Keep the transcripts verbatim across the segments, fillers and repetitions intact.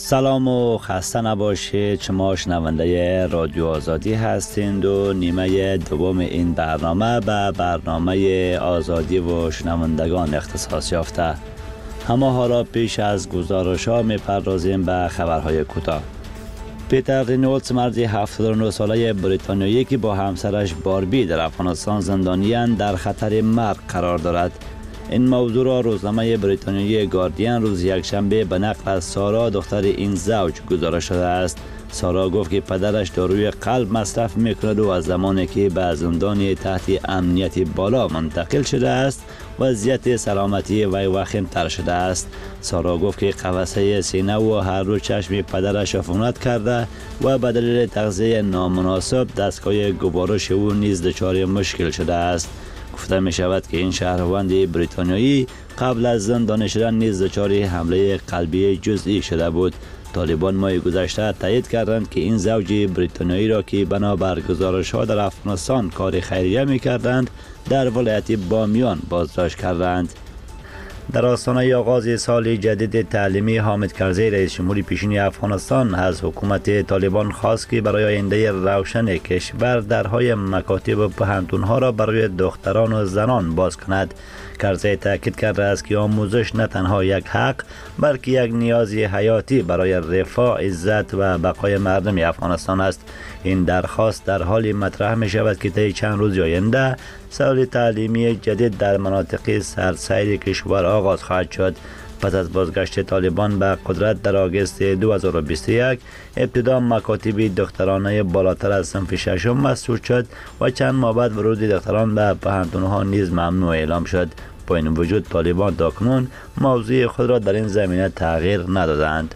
سلام و خسته نباشید. شما شنونده رادیو آزادی هستید و نیمه دوم این برنامه به برنامه آزادی و شنوندگان اختصاص یافته. همه ها را پیش از گزارش ها می پردازیم به خبرهای کوتاه. پیتر رینولدز مردی هفتاد و نه ساله بریتانیایی که با همسرش باربی در افغانستان زندانی‌اند در خطر مرگ قرار دارد. این موضوع را روزنامه بریتانیایی گاردین روز یکشنبه به نقل از سارا دختر این زوج گزارش شده است. سارا گفت که پدرش داروی قلب مصرف میکند و از زمانی که به زندان تحت امنیت بالا منتقل شده است وضعیت سلامتی وی وخیم‌تر شده است. سارا گفت که قفسه سینه و هر دو چشم پدرش عفونت کرده و به دلیل تغذیه نامناسب دستگاه گوارش او نیز دچار مشکل شده است. گفته می شود که این شهروند بریتانیایی قبل از زندانی شدن نیز دچار حمله قلبی جزئی شده بود. طالبان ماه گذشته تایید کردند که این زوج بریتانیایی را که بنابر گزارش‌ها در افغانستان کار خیریه می‌کردند در ولایت بامیان بازداشت کردند. در آستانه آغاز سال جدید تعلیمی حامد کرزی رئیس جمهور پیشین افغانستان از حکومت طالبان خواست که برای آینده روشن کشور درهای مکاتب و پوهنتون‌ها را برای دختران و زنان باز کند. کرزی تاکید کرده است که آموزش نه تنها یک حق بلکه یک نیاز حیاتی برای رفاه، عزت و بقای مردم افغانستان است. این درخواست در حالی مطرح می شود که طی چند روز آینده سال تعلیمی جدید در مناطق سراسر کشور آغاز خواهد شد. پس از بازگشت طالبان به قدرت در آگوست دو هزار و بیست و یک ابتدا مکاتب دخترانه بالاتر از صنف ششم مسدود شد و چند ماه بعد ورود دختران به پوهنتون‌ها نیز ممنوع اعلام شد. با این وجود طالبان تاکنون موضوع خود را در این زمینه تغییر ندادند.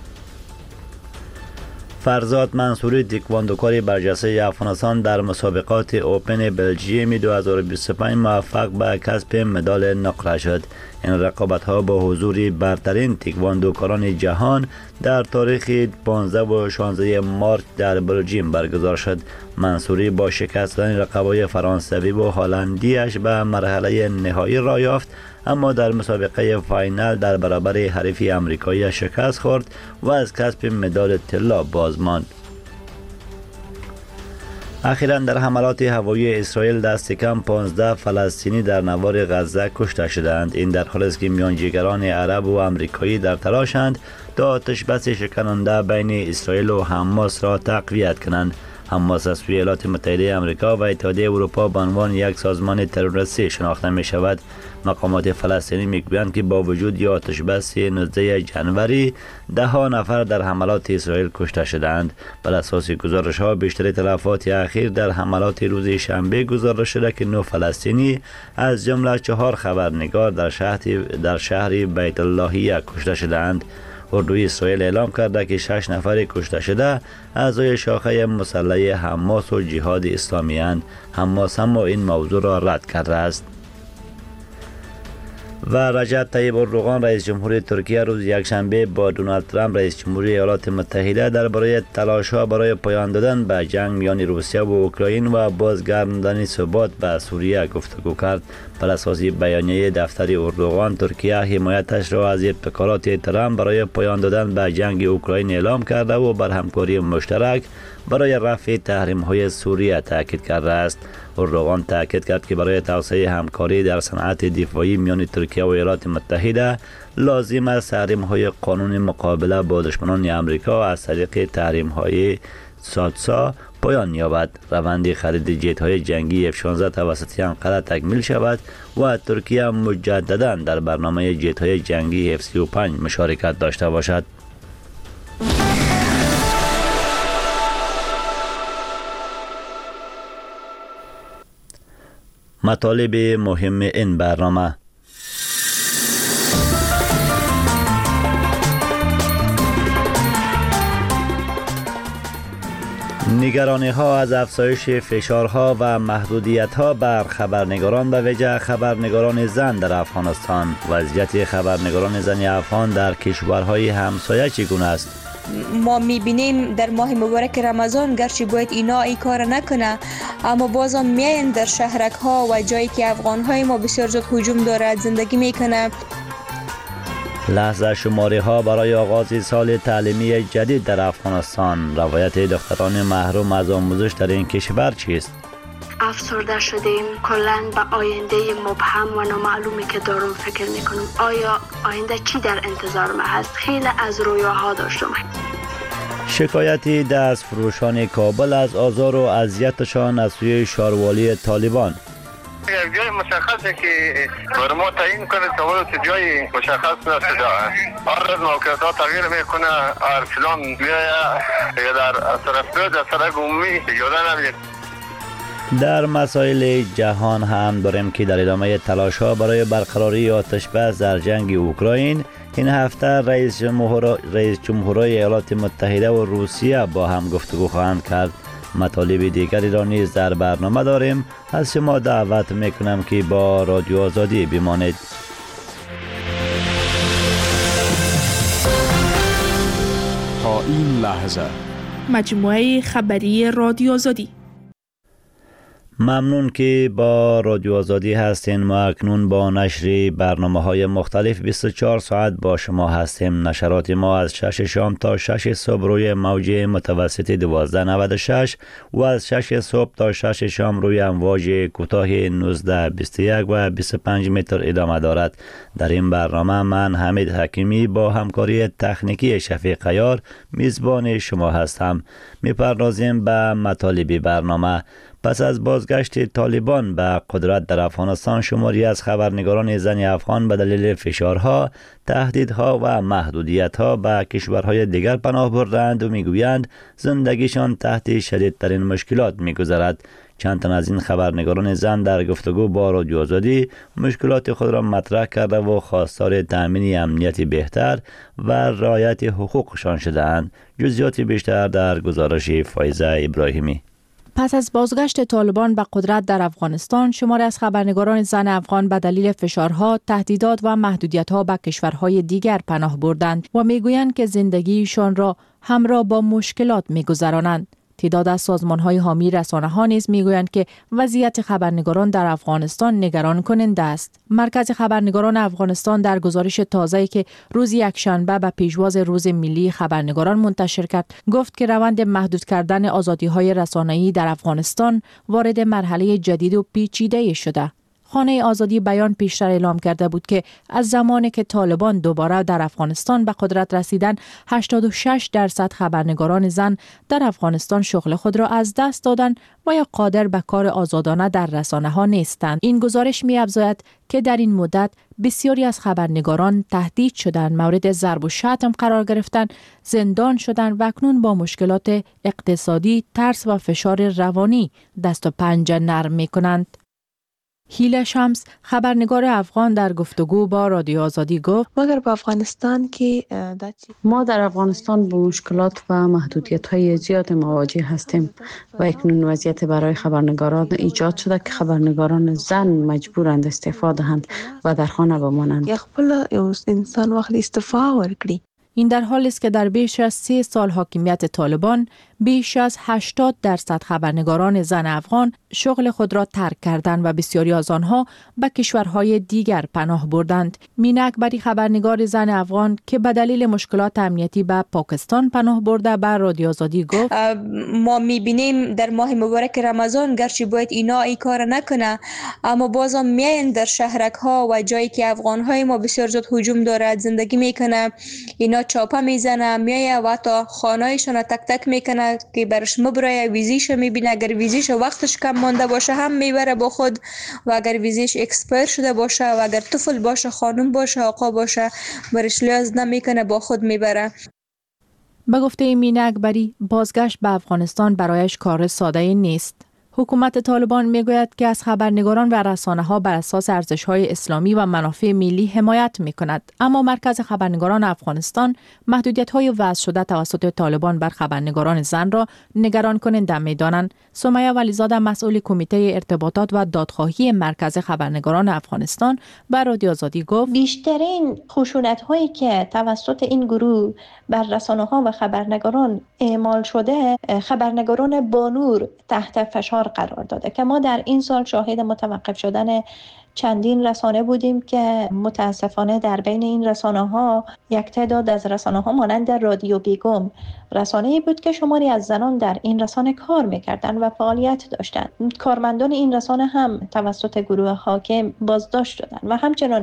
فرزاد منصوری تکواندوکار برجسته افغانستان در مسابقات اوپن بلژیم دو هزار و بیست و پنج موفق به کسب مدال نقره شد. این رقابت‌ها با حضور برترین تکواندوکاران جهان در تاریخ پانزده و شانزده مارس در بلژیم برگزار شد. منصوری با شکست دادن رقبای فرانسوی و هلندیش به مرحله نهایی را یافت، اما در مسابقه فاینال در برابر حریف آمریکایی شکست خورد و از کسب مدال طلا باز ماند. اخیراً در حملات هوایی اسرائیل دست کم پانزده فلسطینی در نوار غزه کشته شدند. این در حالی است که میانجیگران عرب و آمریکایی در تلاشند تا آتش بس شکننده بین اسرائیل و حماس را تقویت کنند. حماس از سوی ایالات متحده آمریکا و اتحادیه اروپا به عنوان یک سازمان تروریستی شناخته می شود. مقامات فلسطینی میگویند که با وجود آتش بس نوزده ژانویه ده ها نفر در حملات اسرائیل کشته شدند. بر اساس گزارش ها بیشتر تلفات اخیر در حملات روز شنبه گزارش شده که نه فلسطینی از جمله چهار خبرنگار در شهر در شهر بیت اللهیه کشته شدند. اردوی اسرائیل اعلام کرده که شش نفر کشته شده اعضای شاخه مسلح حماس و جهاد اسلامی اند. حماس هم این موضوع را رد کرده است. و رجب طیب اردوغان رئیس جمهور ترکیه روز یکشنبه با دونالد ترامپ رئیس جمهوری ایالات متحده درباره تلاش‌ها برای پایان دادن به جنگ میان روسیه و اوکراین و بازگرداندن ثبات به سوریه گفتگو کرد. بر اساس بیانیه دفتر اردوغان، ترکیه حمایتش را از ابتکارات ترامپ برای پایان دادن به جنگ اوکراین اعلام کرده و بر همکاری مشترک برای رفع تحریم‌های سوریه تاکید کرده است. اردوغان تاکید کرد که برای توسعه همکاری در صنعت دفاعی میان ترکیه و ایالات متحده لازم است تحریم‌های قانون مقابله با دشمنان آمریکا از طریق تحریم‌های سادسا پایان یابد. روند خرید جت‌های جنگی اف شانزده توسط انقره تکمیل شود و ترکیه مجددا در برنامه جت‌های جنگی اف سی و پنج مشارکت داشته باشد. مطالب مهم این برنامه: نگرانی ها از افزایش فشارها و محدودیت ها بر خبرنگاران و ویژه خبرنگاران زن در افغانستان. وضعیت خبرنگاران زن افغان در کشورهای همسایه چگونه است؟ ما میبینیم در ماه مبارک رمضان گرچه باید اینا ای کار نکنه، اما بازم میاین در شهرک ها و جایی که افغان های ما بسیار زیاد هجوم دارد زندگی میکنه. لحظه شماری ها برای آغاز سال تعلیمی جدید در افغانستان. روایت دختران محروم از آموزش در این کشور چیست؟ افسرده شدیم. کلاً به آینده مبهم و نامعلومی که دارم فکر میکنم. آیا آینده چی در انتظار ما هست؟ خیلی از رویاها داشتم. شکایتی دست فروشان کابل از آزار و اذیتشان از سوی شاروالی طالبان. یک جای مشخصه که بر ما تعیین کنه تا جای مشخص نشده. هر روز موقعیت ها تغییر میکنه. هر فلان میایه در طرف دو در طرف عمومی اجازه نمیده. در مسائل جهان هم داریم که در ادامه تلاش ها برای برقراری آتش بس در جنگ اوکراین، این هفته رئیس جمهور رئیس جمهورهای ایالات متحده و روسیه با هم گفتگو خواهند کرد. مطالب دیگری را نیز در برنامه داریم. از شما دعوت میکنم که با رادیو آزادی بمانید. تا این لحظه مجموعه خبری رادیو آزادی. ممنون که با رادیو آزادی هستین. ما اکنون با نشر برنامه های مختلف بیست و چهار ساعت با شما هستیم. نشرات ما از شش شام تا شش صبح روی موج متوسط دوازده نود و شش و از شش صبح تا شش شام روی امواج کوتاه نوزده بیست و یک و بیست و پنج متر ادامه دارد. در این برنامه من حمید حکیمی با همکاری تکنیکی شفیق عیار میزبان شما هستم. میپردازیم به مطالب برنامه. پس از بازگشت طالبان به قدرت در افغانستان، شماری از خبرنگاران زن افغان به دلیل فشارها، تهدیدها و محدودیتها به کشورهای دیگر پناه بردند و میگویند زندگیشان تحت شدیدترین مشکلات میگذرد. چند تن از این خبرنگاران زن در گفتگو با رادیو آزادی مشکلات خود را مطرح کرده و خواستار تأمین امنیت بهتر و رعایت حقوقشان شده‌اند. جزئیات بیشتر در گزارش فایزه ابراهیمی. پس از بازگشت طالبان به قدرت در افغانستان، شماری از خبرنگاران زن افغان به دلیل فشارها، تهدیدات و محدودیت‌ها به کشورهای دیگر پناه بردند و میگویند که زندگیشان را همراه با مشکلات می‌گذرانند. تعداد از سازمان‌های حامی رسانه‌ها نیز می‌گویند که وضعیت خبرنگاران در افغانستان نگران کننده است. مرکز خبرنگاران افغانستان در گزارش تازه‌ای که روز یکشنبه به پیشواز روز ملی خبرنگاران منتشر کرد، گفت که روند محدود کردن آزادی‌های رسانه‌ای در افغانستان وارد مرحله جدید و پیچیده شده. خانه آزادی بیان پیشتر اعلام کرده بود که از زمانی که طالبان دوباره در افغانستان به قدرت رسیدن، هشتاد و شش درصد خبرنگاران زن در افغانستان شغل خود را از دست دادن و یا قادر به کار آزادانه در رسانه‌ها نیستند. این گزارش می‌افزاید که در این مدت بسیاری از خبرنگاران تهدید شدند، مورد ضرب و شتم قرار گرفتند، زندان شدند و اکنون با مشکلات اقتصادی، ترس و فشار روانی دست و پنجه نرم می‌کنند. هیله شمس، خبرنگار افغان، در گفتگو با رادیو آزادی گفت مگر با افغانستان که ما در افغانستان با مشکلات و محدودیت‌های زیاد مواجه هستیم و اکنون وضعیت برای خبرنگاران ایجاد شده که خبرنگاران زن مجبورند استعفا دهند و در خانه بمانند. یک خپل انسان وقت استعفا ورکړي. این در حالی است که در بیش از سه سال حاکمیت طالبان بیش از هشتاد درصد خبرنگاران زن افغان شغل خود را ترک کردند و بسیاری از آنها به کشورهای دیگر پناه بردند. مینا اکبری، خبرنگار زن افغان که به دلیل مشکلات امنیتی به پاکستان پناه برده، به رادیو آزادی گفت ما میبینیم در ماه مبارک رمضان گرچه باید اینا ای کار نکنه، اما بازم میاین در شهرک ها و جایی که افغان های ما بسیار زیاد هجوم دارد زندگی میکنه، اینا چاپه میزنه، میایه و تا خانهایشون تک تک میکنه که برش مبرای ویزیش میبینه. اگر ویزیش وقتش کم مانده باشه هم میبره با خود و اگر ویزیش اکسپایر شده باشه و اگر طفل باشه، خانم باشه، آقا باشه، برش لیاز نمیکنه با خود میبره. به گفته مینا اکبری، بازگشت به افغانستان برایش کار ساده نیست. حکومت طالبان میگوید که از خبرنگاران و رسانه‌ها بر اساس ارزش‌های اسلامی و منافع ملی حمایت می‌کند، اما مرکز خبرنگاران افغانستان محدودیت‌های وضع شده توسط طالبان بر خبرنگاران زن را نگران کننده می‌دانند. سمیه ولیزاده، مسئول کمیته ارتباطات و دادخواهی مرکز خبرنگاران افغانستان، بر رادیو آزادی گفت بیشترین خشونت‌هایی که توسط این گروه بر رسانه‌ها و خبرنگاران اعمال شده، خبرنگاران با نور تحت فشار انتشار قرار داده که ما در این سال شاهد متوقف شدن چندین رسانه بودیم که متاسفانه در بین این رسانه ها یک تعداد از رسانه ها مانند رادیو بیگم رسانه‌ای بود که شماری از زنان در این رسانه کار میکردند و فعالیت داشتند. کارمندان این رسانه هم توسط گروه حاکم بازداشت شدند و همچنان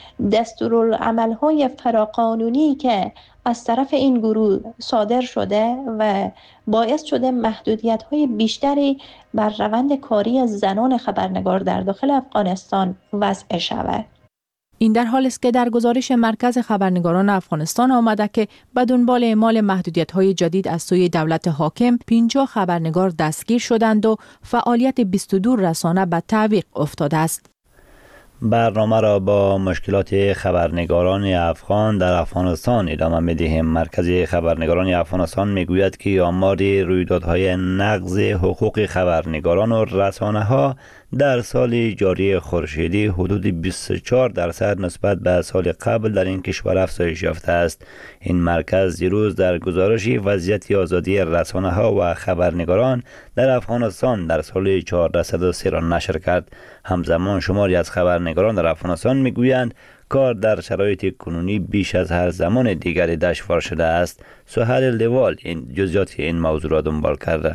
دستورالعمل‌های فراقانونی که از طرف این گروه صادر شده و باعث شده محدودیت‌های بیشتری بر روند کاری زنان خبرنگار در داخل افغانستان وضع شود. این در حال است که در گزارش مرکز خبرنگاران افغانستان آمده که به دنبال اعمال محدودیت‌های جدید از سوی دولت حاکم پنجاه خبرنگار دستگیر شدند و فعالیت بیست و دو رسانه به تعویق افتاده است. برنامه را با مشکلات خبرنگاران افغان در افغانستان ادامه می‌دهیم. مرکز خبرنگاران افغانستان میگوید که آمار رویدادهای نقض حقوق خبرنگاران و رسانه‌ها در سال جاری خورشیدی حدود بیست و چهار درصد نسبت به سال قبل در این کشور افزایش یافته است. این مرکز دیروز در گزارشی وضعیت آزادی رسانه‌ها و خبرنگاران در افغانستان در سال هزار و چهارصد و سه را نشر کرد. همزمان شماری از خبرنگاران در افغانستان میگویند کار در شرایط کنونی بیش از هر زمان دیگری دشوار شده است. سهیل لوال این جزئیات این موضوع را دنبال کرده.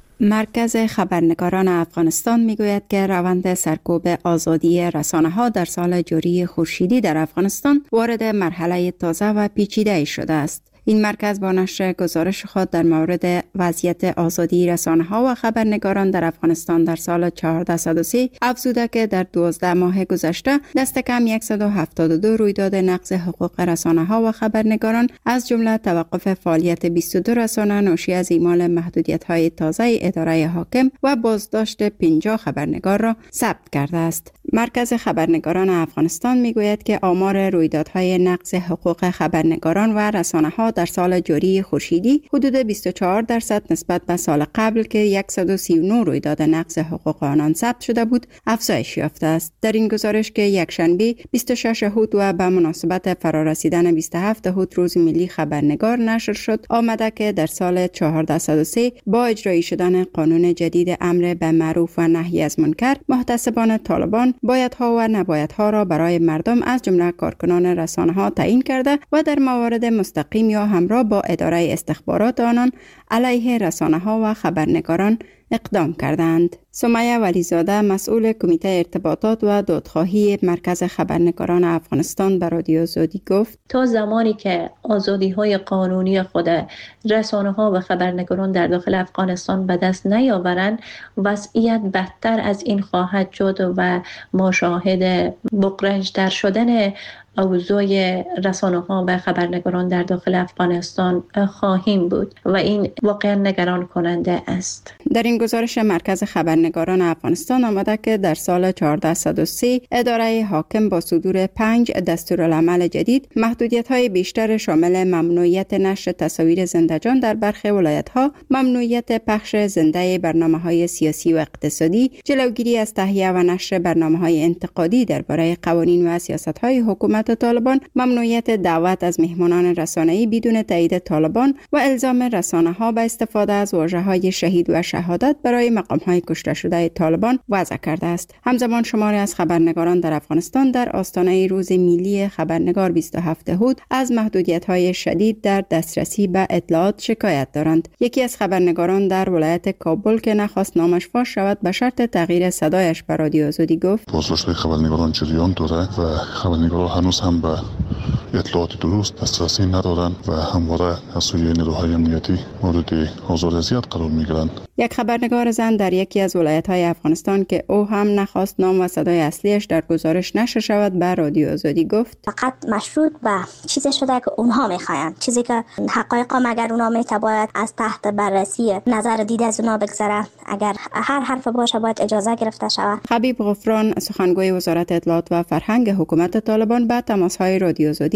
مرکز خبرنگاران افغانستان میگوید که روند سرکوب آزادی رسانه‌ها در سال جاری خورشیدی در افغانستان وارد مرحله تازه و پیچیده شده است. این مرکز با نشر گزارش خود در مورد وضعیت آزادی رسانه‌ها و خبرنگاران در افغانستان در سال هزار و چهارصد و سه افزوده که در دوازده ماه گذشته دست کم صد و هفتاد و دو رویداد نقض حقوق رسانه‌ها و خبرنگاران از جمله توقف فعالیت بیست و دو رسانه ناشی از اعمال محدودیت‌های تازه اداره حاکم و بازداشت پنجاه خبرنگار را ثبت کرده است. مرکز خبرنگاران افغانستان میگوید که آمار رویدادهای نقض حقوق خبرنگاران و رسانه‌ها در سال جاری خورشیدی حدود بیست و چهار درصد نسبت به سال قبل که صد و سی و نه رویداد نقض حقوق آنان ثبت شده بود افزایش یافته است. در این گزارش که یکشنبه بیست و شش هوت و به مناسبت فرارسیدن بیست و هفت هوت روز ملی خبرنگار نشر شد، آمده که در سال هزار و چهارصد و سه با اجرایی شدن قانون جدید امر به معروف و نهی از منکر، محتسبان طالبان بایدها و نبایدها را برای مردم از جمله کارکنان رسانه‌ها تعیین کرده و در موارد مستقیم یا همراه با اداره استخبارات آنان علیه رسانه‌ها و خبرنگاران اقدام کردند. سمیه ولیزاده مسئول کمیته ارتباطات و دادخواهی مرکز خبرنگاران افغانستان به رادیو آزادی گفت تا زمانی که آزادی‌های قانونی خود رسانه‌ها و خبرنگاران در داخل افغانستان به دست نیاورند وضعیت بدتر از این خواهد شد و ما شاهد بغرنج‌تر شدن اوضاع رسانه‌ها و خبرنگاران در داخل افغانستان خواهیم بود و این واقعا نگران کننده است. در این گزارش مرکز خبرنگاران افغانستان آمده که در سال هزار و چهارصد و سه اداره حاکم با صدور پنج دستورالعمل جدید محدودیت‌های بیشتر شامل ممنوعیت نشر تصاویر زنده‌جان در برخی ولایت‌ها، ممنوعیت پخش زنده برنامه‌های سیاسی و اقتصادی، جلوگیری از تهیه و نشر برنامه‌های انتقادی درباره قوانین و سیاست‌های حکومت طالبان، ممنوعیت دعوت از مهمانان رسانه‌ای بدون تایید طالبان و الزام رسانه‌ها به استفاده از واژه‌های شهید و شهادت برای مقام‌های کشته شده طالبان وضع کرده است. همزمان شماری از خبرنگاران در افغانستان در آستانه روز ملی خبرنگار بیست و هفت هوت از محدودیت‌های شدید در دسترسی به اطلاعات شکایت دارند. یکی از خبرنگاران در ولایت کابل که نخواست نامش فاش شود به شرط تغییر صدایش به رادیو آزادی گفت بازداشت خبرنگاران جریان دارد و خبرنگاران هنوز هم به اطلاعات درست دسترسی ندارند و همواره از سوی نیروهای امنیتی مورد آزار و اذیت قرار می‌گیرند. یک خبرنگار زن در یکی از ولایت‌های افغانستان که او هم نخواست نام و صدای اصلیش در گزارش نشر شود به رادیو آزادی گفت فقط مشروط به چیزی شده که اونها می‌خواهند، چیزی که حقایق مگر اونها می‌تواند از تحت بررسی نظر دید از اونها بگذره. اگر هر حرف باشه باید اجازه گرفته شود. حبیب غفران سخنگوی وزارت اطلاعات و فرهنگ حکومت طالبان به تماس‌های رادیو آزادی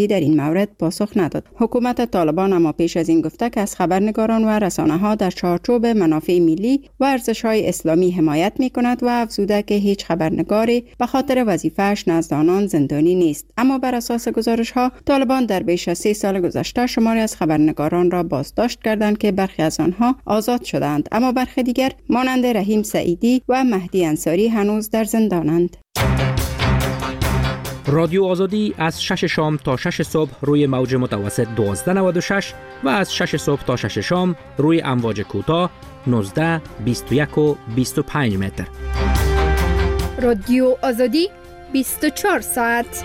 آزادی در این مورد پاسخ نداد. حکومت طالبان اما پیش از این گفته که از خبرنگاران و رسانه‌ها در چارچوب منافع ملی و ارزش‌های اسلامی حمایت می‌کند و افزوده که هیچ خبرنگاری به خاطر وظیفه‌اش نزد آنان زندانی نیست. اما بر اساس گزارش‌ها طالبان در بیش از سه سال گذشته شماری از خبرنگاران را بازداشت کردند که برخی از آنها آزاد شدند، اما برخی دیگر مانند رحیم سعیدی و مهدی انصاری هنوز در زندانند. رادیو آزادی از شش شام تا شش صبح روی موج متوسط دوازده نود و شش و از شش صبح تا شش شام روی امواج کوتاه نوزده، بیست و یک و بیست و پنج متر. رادیو آزادی بیست و چهار ساعت.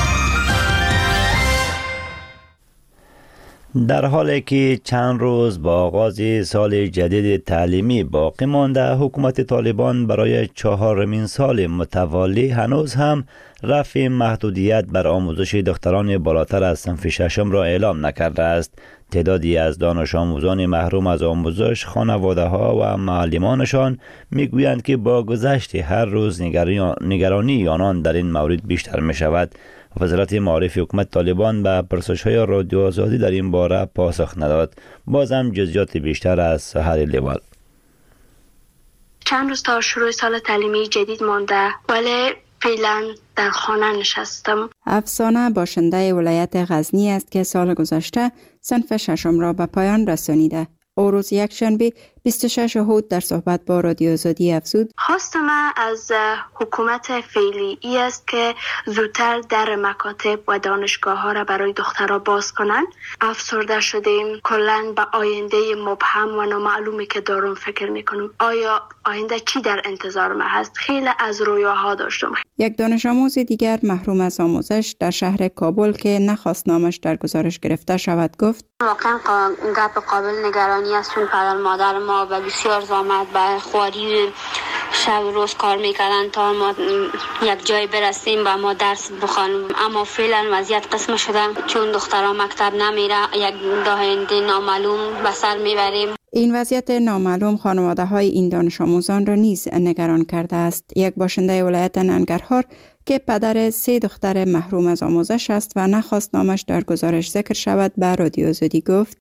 در حالی که چند روز با آغاز سال جدید تعلیمی باقی مانده، حکومت طالبان برای چهارمین سال متوالی هنوز هم رفع محدودیت بر آموزش دختران بالاتر از صنف ششم را اعلام نکرده است. تعدادی از دانش آموزان محروم از آموزش، خانواده ها و معلمانشان میگویند که با گذشت هر روز نگرانی آنان در این مورد بیشتر می شود. وزارت معارف حکومت طالبان به پرسش‌های رادیو آزادی در این باره پاسخ نداد. بازم جزئیات بیشتر از سحر لیوال. چند روز تا شروع سال تعلیمی جدید مانده، ولی فعلا در خانه نشستم. افسانه باشنده ولایت غزنی است که سال گذشته صنف ششم را به پایان رسانیده. او روز یکشنبه بیست و شش هود در صحبت با رادیو آزادی افزود: خواست من از حکومت فعلی ای است که زودتر در مکاتب و دانشگاه ها را برای دخترها باز کنند. افسرده شدیم، کلاً به آینده مبهم و نامعلومی که دارم فکر میکنم. آیا آینده چی در انتظار من هست؟ خیلی از رویاها داشتم. یک دانش آموز دیگر محروم از آموزش در شهر کابل که نخواست نامش در گزارش گرفته شود گفت: واقعا گپ قابل نگرانی است، چون پدر مادر ما به بسیار زحمت به خواری شب روز کار میکردن تا ما یک جای برسیم و ما درس بخوانیم، اما فعلا وضعیت قسم شده چون دخترها مکتب نمیره، یک آینده نامعلوم به سر میبریم. این وضعیت نامعلوم خانواده های این دانش آموزان را نیز نگران کرده است. یک باشنده ولایت ننگرهار که پدر سه دختر محروم از آموزش است و نخواست نامش در گزارش ذکر شود به رادیو آزادی گفت: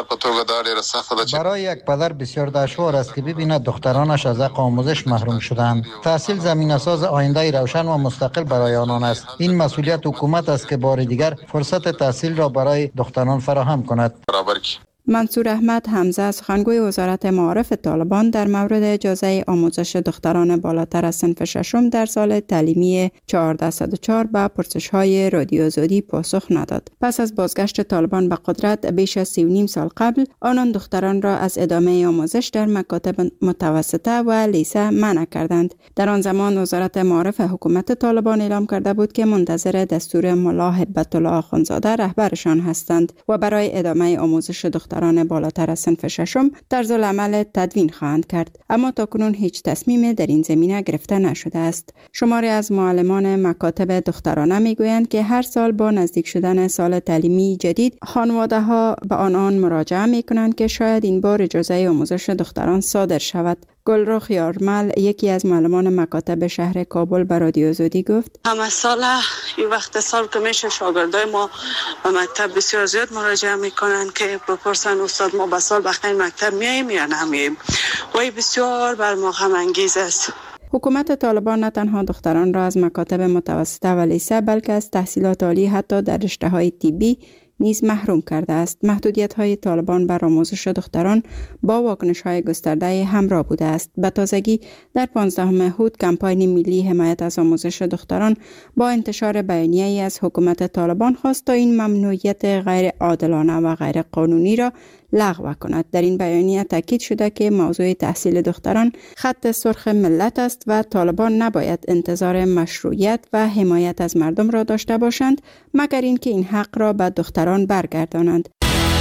برای یک پدر بسیار دشوار است که ببیند دخترانش از حق آموزش محروم شدند. تحصیل زمینه ساز آینده روشن و مستقل برای آنان است. این مسئولیت حکومت است که بار دیگر فرصت تحصیل را برای دختران فراهم کند. منصور احمد حمزه سخنگوی وزارت معارف طالبان در مورد اجازه آموزش دختران بالاتر از صنف ششم در سال تعلیمی چهارده صد و چهار به پرسش‌های رادیو آزادی پاسخ نداد. پس از بازگشت طالبان به قدرت بیش از سی و نیم سال قبل، آنان دختران را از ادامه آموزش در مکاتب متوسطه و لیسه منع کردند. در آن زمان وزارت معارف حکومت طالبان اعلام کرده بود که منتظر دستور ملا هبت الله آخوندزاده رهبرشان هستند و برای ادامه آموزش دختران بالاتر از صنف ششم طرز العمل تدوین خواهند کرد، اما تاکنون هیچ تصمیم در این زمینه گرفته نشده است. شماری از معلمان مکاتب دخترانه میگویند که هر سال با نزدیک شدن سال تعلیمی جدید خانواده ها به آنان مراجعه میکنند که شاید این بار اجازه آموزش دختران صادر شود. گلرخ یارمل یکی از معلمان مکاتب شهر کابل به رادیو آزادی گفت: همه سال این وقت سال که میشه شاگردای ما به مکتب بسیار زیاد مراجعه میکنن که بپرسن استاد ما به سال بخیر مکتب میاییم یا نمیاییم و این بسیار بر ما غم انگیز است. حکومت طالبان نه تنها دختران را از مکاتب متوسطه و لیسه بلکه از تحصیلات عالی حتی در رشته‌های طبی نیز محروم کرده است. محدودیت‌های طالبان بر آموزش دختران با واکنش‌های گسترده همراه بوده است. به تازگی در پانزدهم هود کمپاین ملی حمایت از آموزش دختران با انتشار بیانیه‌ای از حکومت طالبان خواست تا این ممنوعیت غیر عادلانه و غیر قانونی را لغو کند. در این بیانیه تاکید شده که موضوع تحصیل دختران خط سرخ ملت است و طالبان نباید انتظار مشروعیت و حمایت از مردم را داشته باشند مگر اینکه این حق را به دختران برگردانند.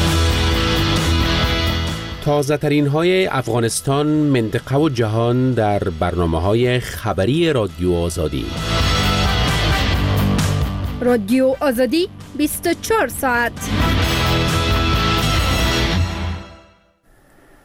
تازه ترین های افغانستان، منطقه و جهان در برنامه های خبری رادیو آزادی. رادیو آزادی بیست و چهار ساعت.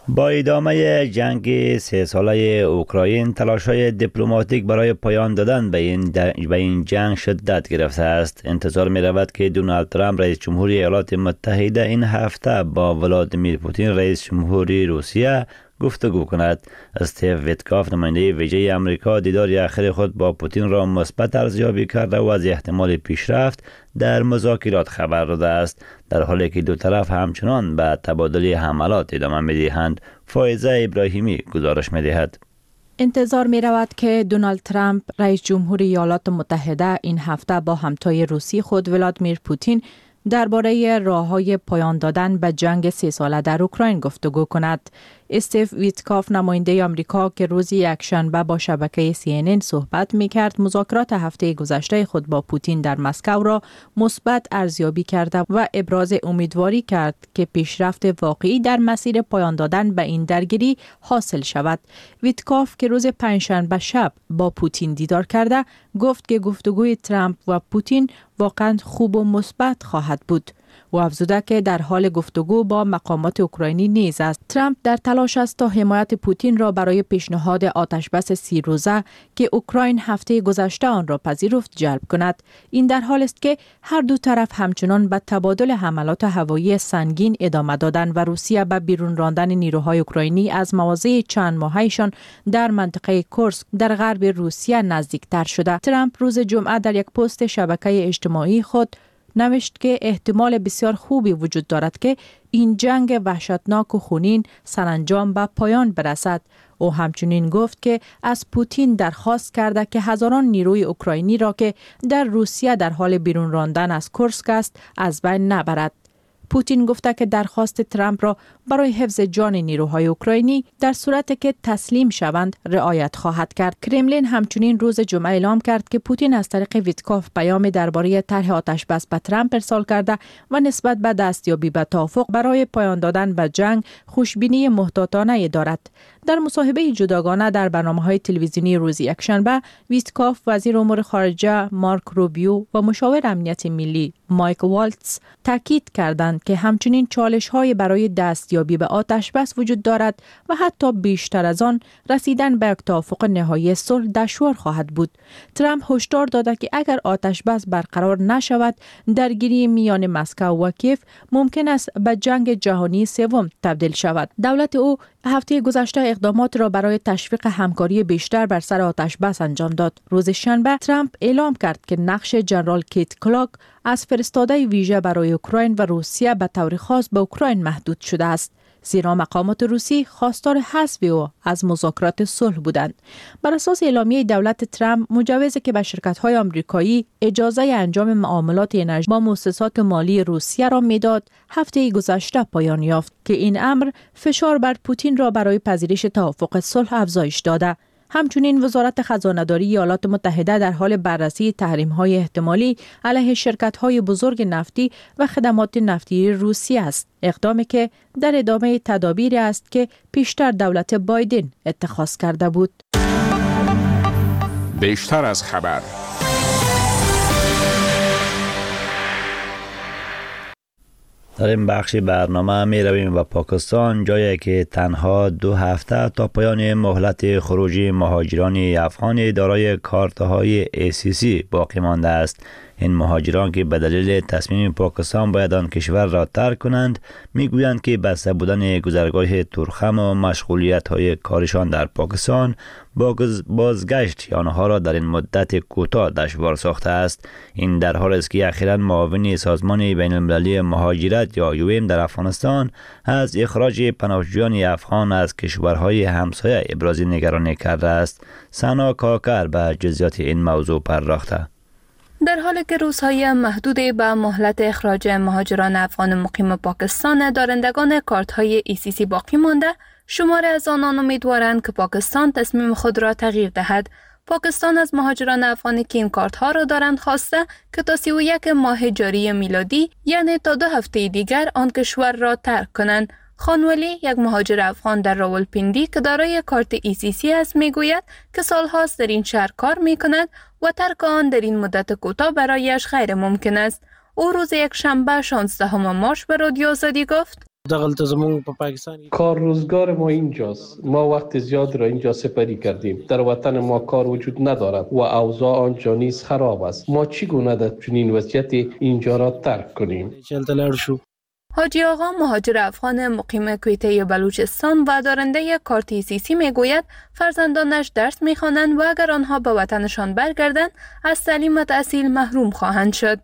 با ادامه جنگ سه ساله اوکراین، تلاش‌های دیپلماتیک برای پایان دادن به این, به این جنگ شدت گرفته است. انتظار می رود که دونالد ترامپ رئیس جمهوری ایالات متحده این هفته با ولادیمیر پوتین رئیس جمهوری روسیه گفتگو کند. استیو ویتکاف نماینده ویژه آمریکا دیدار اخیر خود با پوتین را مثبت ارزیابی کرده و از احتمال پیشرفت در مذاکرات خبر داده است، در حالی که دو طرف همچنان به تبادل حملات ادامه می‌دهند. فائزه ابراهیمی گزارش می‌دهد. انتظار می رود که دونالد ترامپ رئیس جمهوری ایالات متحده این هفته با همتای روسی خود ولادیمیر پوتین درباره راه‌های پایان دادن به جنگ سه ساله در اوکراین گفتگو کند. استیو ویتکاف نماینده آمریکا که روز یکشنبه با شبکه سی ان ان صحبت می‌کرد، مذاکرات هفته گذشته خود با پوتین در مسکو را مثبت ارزیابی کرده و ابراز امیدواری کرد که پیشرفت واقعی در مسیر پایان دادن به این درگیری حاصل شود. ویتکاف که روز پنجشنبه شب با پوتین دیدار کرده، گفت که گفتگوی ترامپ و پوتین واقعا خوب و مثبت خواهد بود. و افزوده که در حال گفتگو با مقامات اوکراینی نیز است. ترامپ در تلاش است تا حمایت پوتین را برای پیشنهاد آتشبس سی روزه که اوکراین هفته گذشته آن را پذیرفت جلب کند. این در حال است که هر دو طرف همچنان به تبادل حملات هوایی سنگین ادامه دادن و روسیه به بیرون راندن نیروهای اوکراینی از مواضع چند ماهه‌شان در منطقه کورسک در غرب روسیه نزدیکتر شده. ترامپ روز جمعه در یک پست شبکه اجتماعی خود نوشت که احتمال بسیار خوبی وجود دارد که این جنگ وحشتناک و خونین سرانجام به پایان برسد. او همچنین گفت که از پوتین درخواست کرده که هزاران نیروی اوکراینی را که در روسیه در حال بیرون راندن از کورسک است از بین نبرد. پوتین گفته که درخواست ترامپ را برای حفظ جان نیروهای اوکراینی در صورتی که تسلیم شوند رعایت خواهد کرد. کرملین همچنین روز جمعه اعلام کرد که پوتین از طریق ویتکاف پیام درباره طرح آتشبس به ترامپ ارسال کرده و نسبت به دستیابی به توافق برای پایان دادن به جنگ خوشبینی محتاطانه دارد. در مصاحبه جداگانه در برنامه‌های تلویزیونی روز یکشنبه، ویتکاف وزیر امور خارجه مارک روبیو و مشاور امنیت ملی مایک والتز تاکید کردند که همچنین چالش‌های برای دستیابی به آتشبس وجود دارد و حتی بیشتر از آن رسیدن به یک توافق نهایی صلح دشوار خواهد بود. ترامپ هشدار داده که اگر آتشبس برقرار نشود، درگیری میان مسکو و کیف ممکن است به جنگ جهانی سوم تبدیل شود. دولت او هفته گذشته اقدامات را برای تشویق همکاری بیشتر بر سر آتشبس انجام داد. روز شنبه ترامپ اعلام کرد که نقش جنرال کیت کلاک از فرستاده ویژه برای اوکراین و روسیه به طور خاص به اوکراین محدود شده است، زیرا مقامات روسی خواستار حذف او از مذاکرات صلح بودند. بر اساس اعلامیه دولت ترامپ، مجوزی که به شرکت‌های آمریکایی اجازه انجام معاملات انرژی با مؤسسات مالی روسیه را میداد، هفته گذشته پایان یافت که این امر فشار بر پوتین را برای پذیرش توافق صلح افزایش داده. همچنین وزارت خزانه‌داری ایالات متحده در حال بررسی تحریم‌های احتمالی علیه شرکت‌های بزرگ نفتی و خدمات نفتی روسیه است، اقدامی که در ادامه تدابیری است که پیشتر دولت بایدن اتخاذ کرده بود. بیشتر از خبر. در این بخش برنامه می رویم به پاکستان، جایی که تنها دو هفته تا پایان مهلت خروج مهاجران افغان دارای کارت‌های ای سی سی باقی مانده است. این مهاجران که به دلیل تصمیم پاکستان باید آن کشور را ترک کنند، میگویند که بسته بودن گذرگاه تورخم و مشغولیت‌های کارشان در پاکستان با بازگشت آنها را در این مدت کوتاه دشوار ساخته است. این در حالی است که اخیراً معاون سازمان بین المللی مهاجرت یا یو ام در افغانستان از اخراج پناهجویان افغان از کشورهای همسایه ابراز نگرانی کرده است. سنا کاکر به جزئیات این موضوع پرداخته. در حالی که روزهای محدودی به مهلت اخراج مهاجران افغان مقیم پاکستان دارندگان کارت‌های ای سی سی باقی مانده، شماری از آنان امیدوارند که پاکستان تصمیم خود را تغییر دهد. پاکستان از مهاجران افغانی که این کارت‌ها را دارند خواسته که تا سی و یک ماه جاری میلادی، یعنی تا دو هفته دیگر، آن کشور را ترک کنند. خانولی، یک مهاجر افغان در راولپیندی که دارای کارت ای سی سی است، میگوید که سالهاست در این شهر کار میکند و ترک آن در این مدت کوتاه برایش غیر ممکن است. او روز یک شنبه شانزدهم مارس به رادیو آزادی گفت: دغلت زمون په پاکستان کار روزگار ما اینجاست. ما وقت زیاد را اینجا سپری کردیم. در وطن ما کار وجود ندارد و اوضاع آنجا نیز خراب است. ما چگونه در چنین وضعیت اینجا را ترک کنیم؟ حاجی آقا مهاجر افغان مقیم کویته بلوچستان و دارنده کارت ای سی سی میگوید فرزندانش درس میخوانند و اگر آنها به وطنشان برگردند از تعلیم و تحصیل محروم خواهند شد.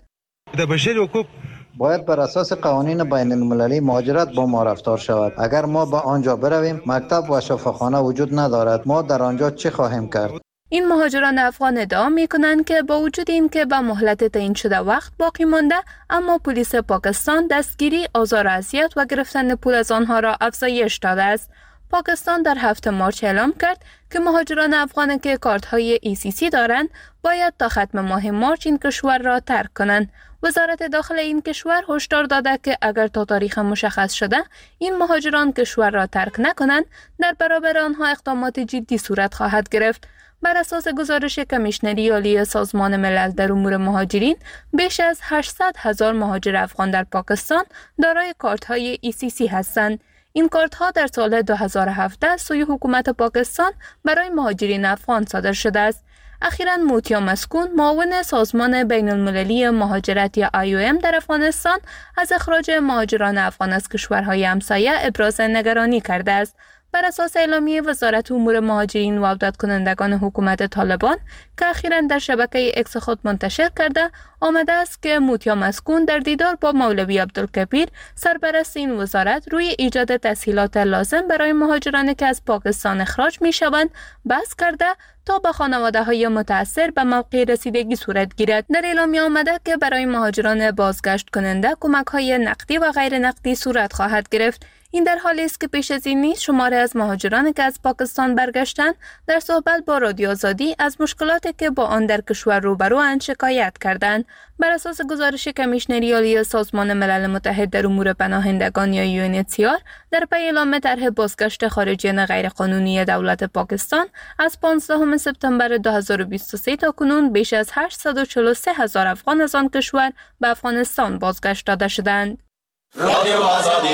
باید بر اساس قوانین بین المللی مهاجرت با ما رفتار شود. اگر ما به آنجا برویم مکتب و شفاخانه وجود ندارد. ما در آنجا چه خواهیم کرد؟ این مهاجران افغان ادعا میکنند که با وجود این که به مهلت تعیین شده وقت باقی مانده، اما پلیس پاکستان دستگیری، آزار و اذیت و گرفتن پول از آنها را افزایش داده است. پاکستان در هفتم مارچ اعلام کرد که مهاجران افغان که کارت های ای سی سی دارند باید تا ختم ماه مارچ این کشور را ترک کنند. وزارت داخل این کشور هشدار داده که اگر تا تاریخ مشخص شده این مهاجران کشور را ترک نکنند، در برابر آنها اقدامات جدی صورت خواهد گرفت. بر اساس گزارش کمیشنری عالی سازمان ملل در امور مهاجرین، بیش از هشتصد هزار مهاجر افغان در پاکستان دارای کارت های ای سی سی هستند. این کارت ها در سال دو هزار و هفده سوی حکومت پاکستان برای مهاجرین افغان صادر شده است. اخیراً موتیا مسکون، معاون سازمان بین المللی مهاجرت یا آی او ام در افغانستان، از اخراج مهاجران افغان از کشورهای همسایه ابراز نگرانی کرده است. بر اساس اعلامیه وزارت امور مهاجرین و عودت کنندگان حکومت طالبان که اخیراً در شبکه اکس خود منتشر کرده، آمده است که موتیا مسکون در دیدار با مولوی عبدالکبیر سرپرست این وزارت روی ایجاد تسهیلات لازم برای مهاجرانی که از پاکستان اخراج می شوند بحث کرده تا به خانواده های متاثر به موقع رسیدگی صورت گیرد. در اعلامیه آمده که برای مهاجران بازگشت کننده کمک های نقدی و غیر نقدی صورت خواهد گرفت. این در حالی است که پیش از این نیز شماری از مهاجرانی که از پاکستان برگشتند در صحبت با رادیو آزادی از مشکلاتی که با آن در کشور روبرواند شکایت کردند. بر اساس گزارش کمیشنری عالی سازمان ملل متحد در امور پناهندگان یا یو ان اچ سی آر، در پی اعلام طرح بازگشت خارجیان غیرقانونی دولت پاکستان از پانزدهم سپتامبر دو هزار و بیست و سه تا کنون بیش از هشتصد و چهل و سه هزار افغان از آن کشور به افغانستان بازگشت داده شدند. رادیو آزادی.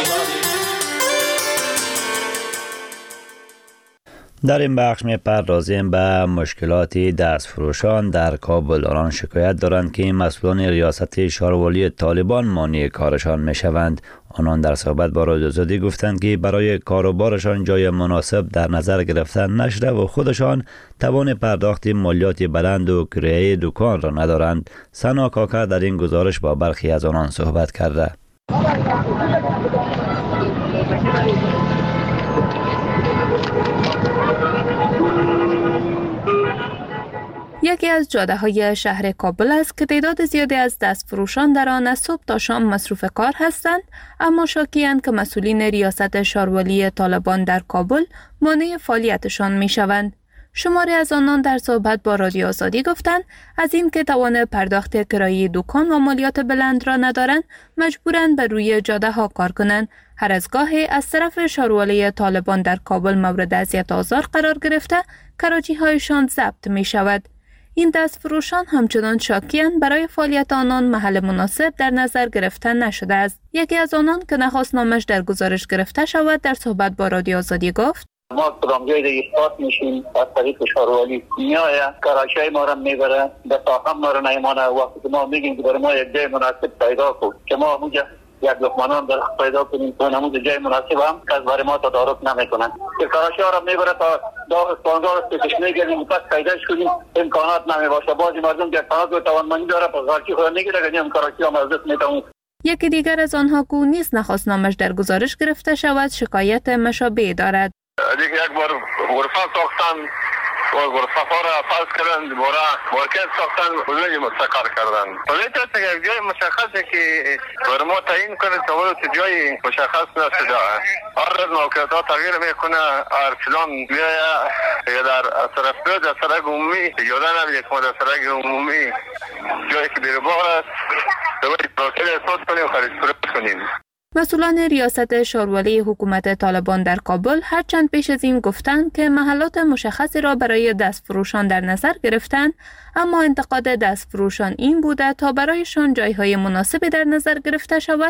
در این بخش می‌پردازیم به مشکلات دستفروشان در کابل. آنان شکایت دارند که مسئولان ریاست شاروالی طالبان مانع کارشان می‌شوند. آنان در صحبت با رادیو آزادی گفتند که برای کاروبارشان جای مناسب در نظر گرفته نشده و خودشان توان پرداخت مالیات بلند و کرایه دکان را ندارند. سنا کاکا در این گزارش با برخی از آنان صحبت کرده. یکی از جاده های شهر کابل است که تعداد زیادی از دستفروشان در آن از صبح تا شام مصروف کار هستند، اما شاکی‌اند که مسئولین ریاست شاروالی طالبان در کابل مانع فعالیتشان می شوند. شماری از آنان در صحبت با رادیو آزادی گفتند از این که توان پرداخت کرایه دکان و مالیات بلند را ندارند، مجبورند بر روی جاده ها کار کنند. هر از گاهی از طرف شاروالی طالبان در کابل مورد اذیت و آزار قرار گرفته، کراچی هایشان ضبط می شود. این دستفروشان همچنان شاکی‌اند برای فعالیت آنان محل مناسب در نظر گرفته نشده است. یکی از آنان که نخواست نامش در گزارش گرفته شود در صحبت با رادیو آزادی گفت: ما کدام جای دیگه استاد میشیم از طریق شاروالی میایه کراچی ما را میبره به تاهم ما را نیمانه. وقتی ما میگیم که برای ما یک جای مناسب پیدا کن که ما اونجا یک لقمانان در پیدا کنیم و نموز جای مناسب هم که از برای ما تدارک نمیکنن که کراچی ها را میبره تا داغ پانزار استشش میگردیم پس پیداش کنیم امکانات نمیباشه. بعضی مردم که امکانات و توانمندی داره پس غارچی خود نگیره که نیم کراچی ها مزدست میتونیم. یکی دیگر از آنها که نیز نخواست نامش در گزارش گرفته شود شکایت مشابه دارد. یک بار غرفه ساختن و غرفه ها را فاز کردن، دوباره مارکت ساختن، بزرگی مستقر کردن. ولی تا یک جای مشخصه که بر ما تعیین کنه تا جای مشخص نشده. هر روز موقعیت ها تغییر میکنه. ارسلان میایه یا در طرف دو در سرک عمومی اجازه نمیده که ما در سرک عمومی جایی که بیر باغ است دوباره پروسل احساس کنیم و خرید فروش کنیم. مسئولان ریاست شاروالی حکومت طالبان در کابل هرچند پیش از این گفتند که محلات مشخصی را برای دستفروشان در نظر گرفتند، اما انتقاد دستفروشان این بوده تا برایشان جایهای مناسبی در نظر گرفته شود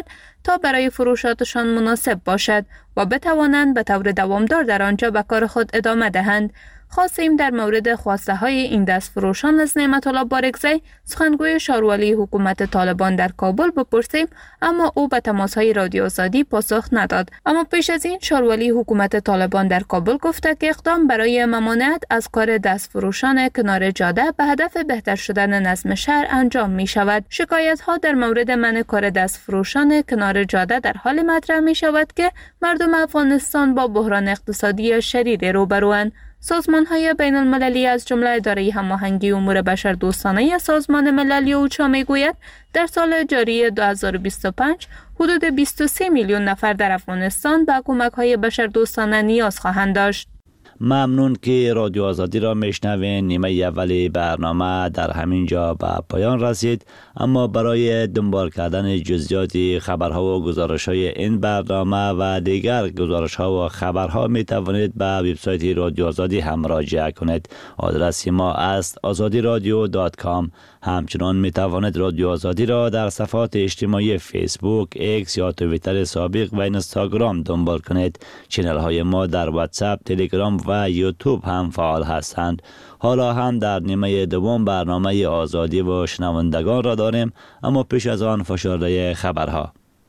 تا برای فروشاتشان مناسب باشد و بتوانند به طور دوامدار در آنجا به کار خود ادامه دهند. خواستیم در مورد خواسته های این دست فروشان از نعمت الله بارکزی سخنگوی شاروالی حکومت طالبان در کابل بپرسیم، اما او به تماس های رادیو آزادی پاسخ نداد. اما پیش از این شاروالی حکومت طالبان در کابل گفته که اقدام برای ممانعت از کار دست فروشان کنار جاده به هدف بهتر شدن نظم شهر انجام می شود. شکایت ها در مورد منع کار دست فروشان کنار جاده در حال مطرح می شود که مردم افغانستان با بحران اقتصادی شدید روبروند. سازمان‌های بین المللی از جمله اداره هماهنگی امور بشردوستانه سازمان ملل اوچا میگوید در سال جاری دو هزار و بیست و پنج حدود بیست و سه میلیون نفر در افغانستان به کمک‌های بشردوستانه نیاز خواهند داشت. ممنون که رادیو آزادی را میشنوین. نیمه اولی برنامه در همین جا به پایان رسید، اما برای دنبال کردن جزئیات خبرها و گزارش‌های این برنامه و دیگر گزارش‌ها و خبرها می توانید به وبسایت رادیو آزادی هم مراجعه کنید. آدرس ما است آزادی رادیو دات کام. همچنان می توانید رادیو آزادی را در صفحات اجتماعی فیسبوک، ایکس یا توییتر سابق و اینستاگرام دنبال کنید. چینل های ما در واتساپ، تلگرام و یوتیوب هم فعال هستند. حالا هم در نیمه دوم برنامه آزادی و شنوندگان را داریم، اما پیش از آن فشرده خبرها.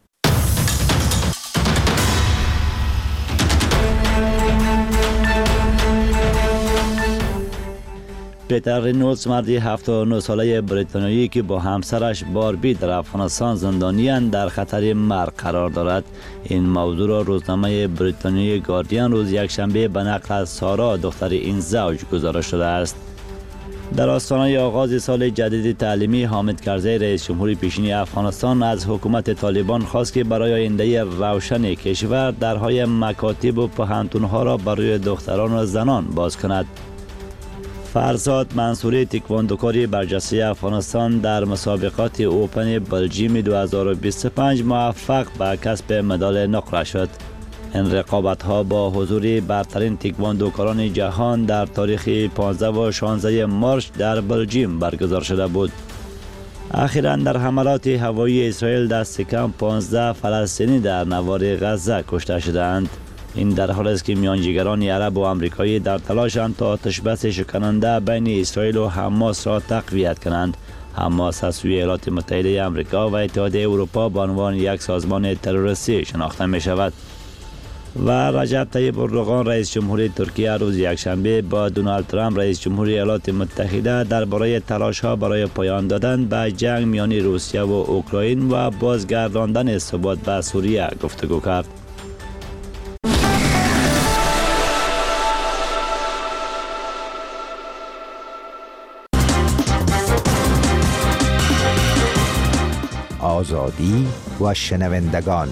پیتر رینولدز، مردی هفتاد و نه ساله بریتانیایی که با همسرش باربی در افغانستان زندانی‌اند، در خطر مرگ قرار دارد. این موضوع را روزنامه بریتانیایی گاردین روز یکشنبه به نقل از سارا، دختر این زوج، گزارش داده است. در آستانه آغاز سال جدید تعلیمی، حامد کرزی، رئیس جمهوری پیشین افغانستان، از حکومت طالبان خواست که برای آینده روشن کشور درهای مکاتب و پوهنتون‌ها را برای دختران و زنان باز کند. فرزاد منصوری، تکواندوکار برجسته افغانستان، در مسابقات اوپن بلژیم دو هزار و بیست و پنج موفق به کسب مدال نقره شد. این رقابت ها با حضور برترین تکواندوکاران جهان در تاریخ پانزده و شانزده مارس در بلژیم برگزار شده بود. اخیراً در حملات هوایی اسرائیل دست کم پانزده فلسطینی در نوار غزه کشته شدند. این در حالی است که میانجیگران عرب و آمریکایی در تلاشند تا آتشبس شکننده بین اسرائیل و حماس را تقویت کنند. حماس از سوی ایالات متحده آمریکا و اتحادیه اروپا به عنوان یک سازمان تروریستی شناخته می شود. و رجب طیب اردوغان، رئیس جمهوری ترکیه، روز یکشنبه با دونالد ترامپ، رئیس جمهوری ایالات متحده، درباره تلاش‌ها برای پایان دادن به جنگ میان روسیه و اوکراین و بازگرداندن ثبات به سوریه گفتگو کرد. آزادی و شنوندگان.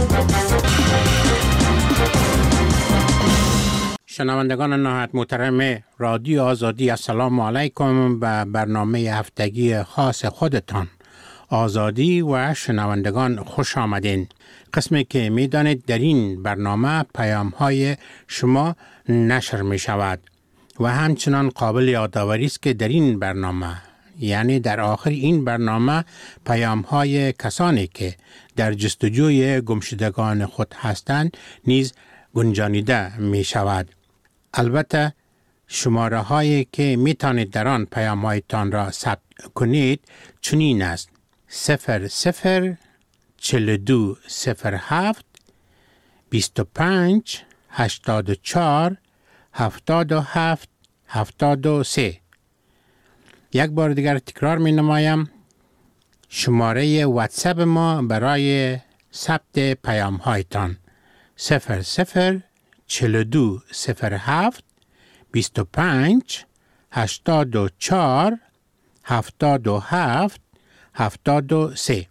شنوندگان نهایت محترم رادیو آزادی، السلام علیکم. به برنامه هفتگی خاص خودتان آزادی و شنوندگان خوش آمدین. قسمی که می دانید در این برنامه پیام های شما نشر می شود و همچنان قابل یادآوری است که در این برنامه، یعنی در آخر این برنامه، پیام های کسانی که در جستجوی گمشدگان خود هستند نیز گنجانیده می شود. البته شماره هایی که می توانید در آن پیام هایتان را ثبت کنید چنین است: صفر صفر چهل و دو صفر هفت بیست و پنج هشتاد و چهار هفتاد و هفت هفتاد و سه. یک بار دیگر تکرار می نمایم. شماره واتساپ ما برای ثبت پیام هایتان صفر صفر چهل و دو صفر هفت بیست و پنج هشتاد و چهار هفتاد و هفت هفتاد و سه.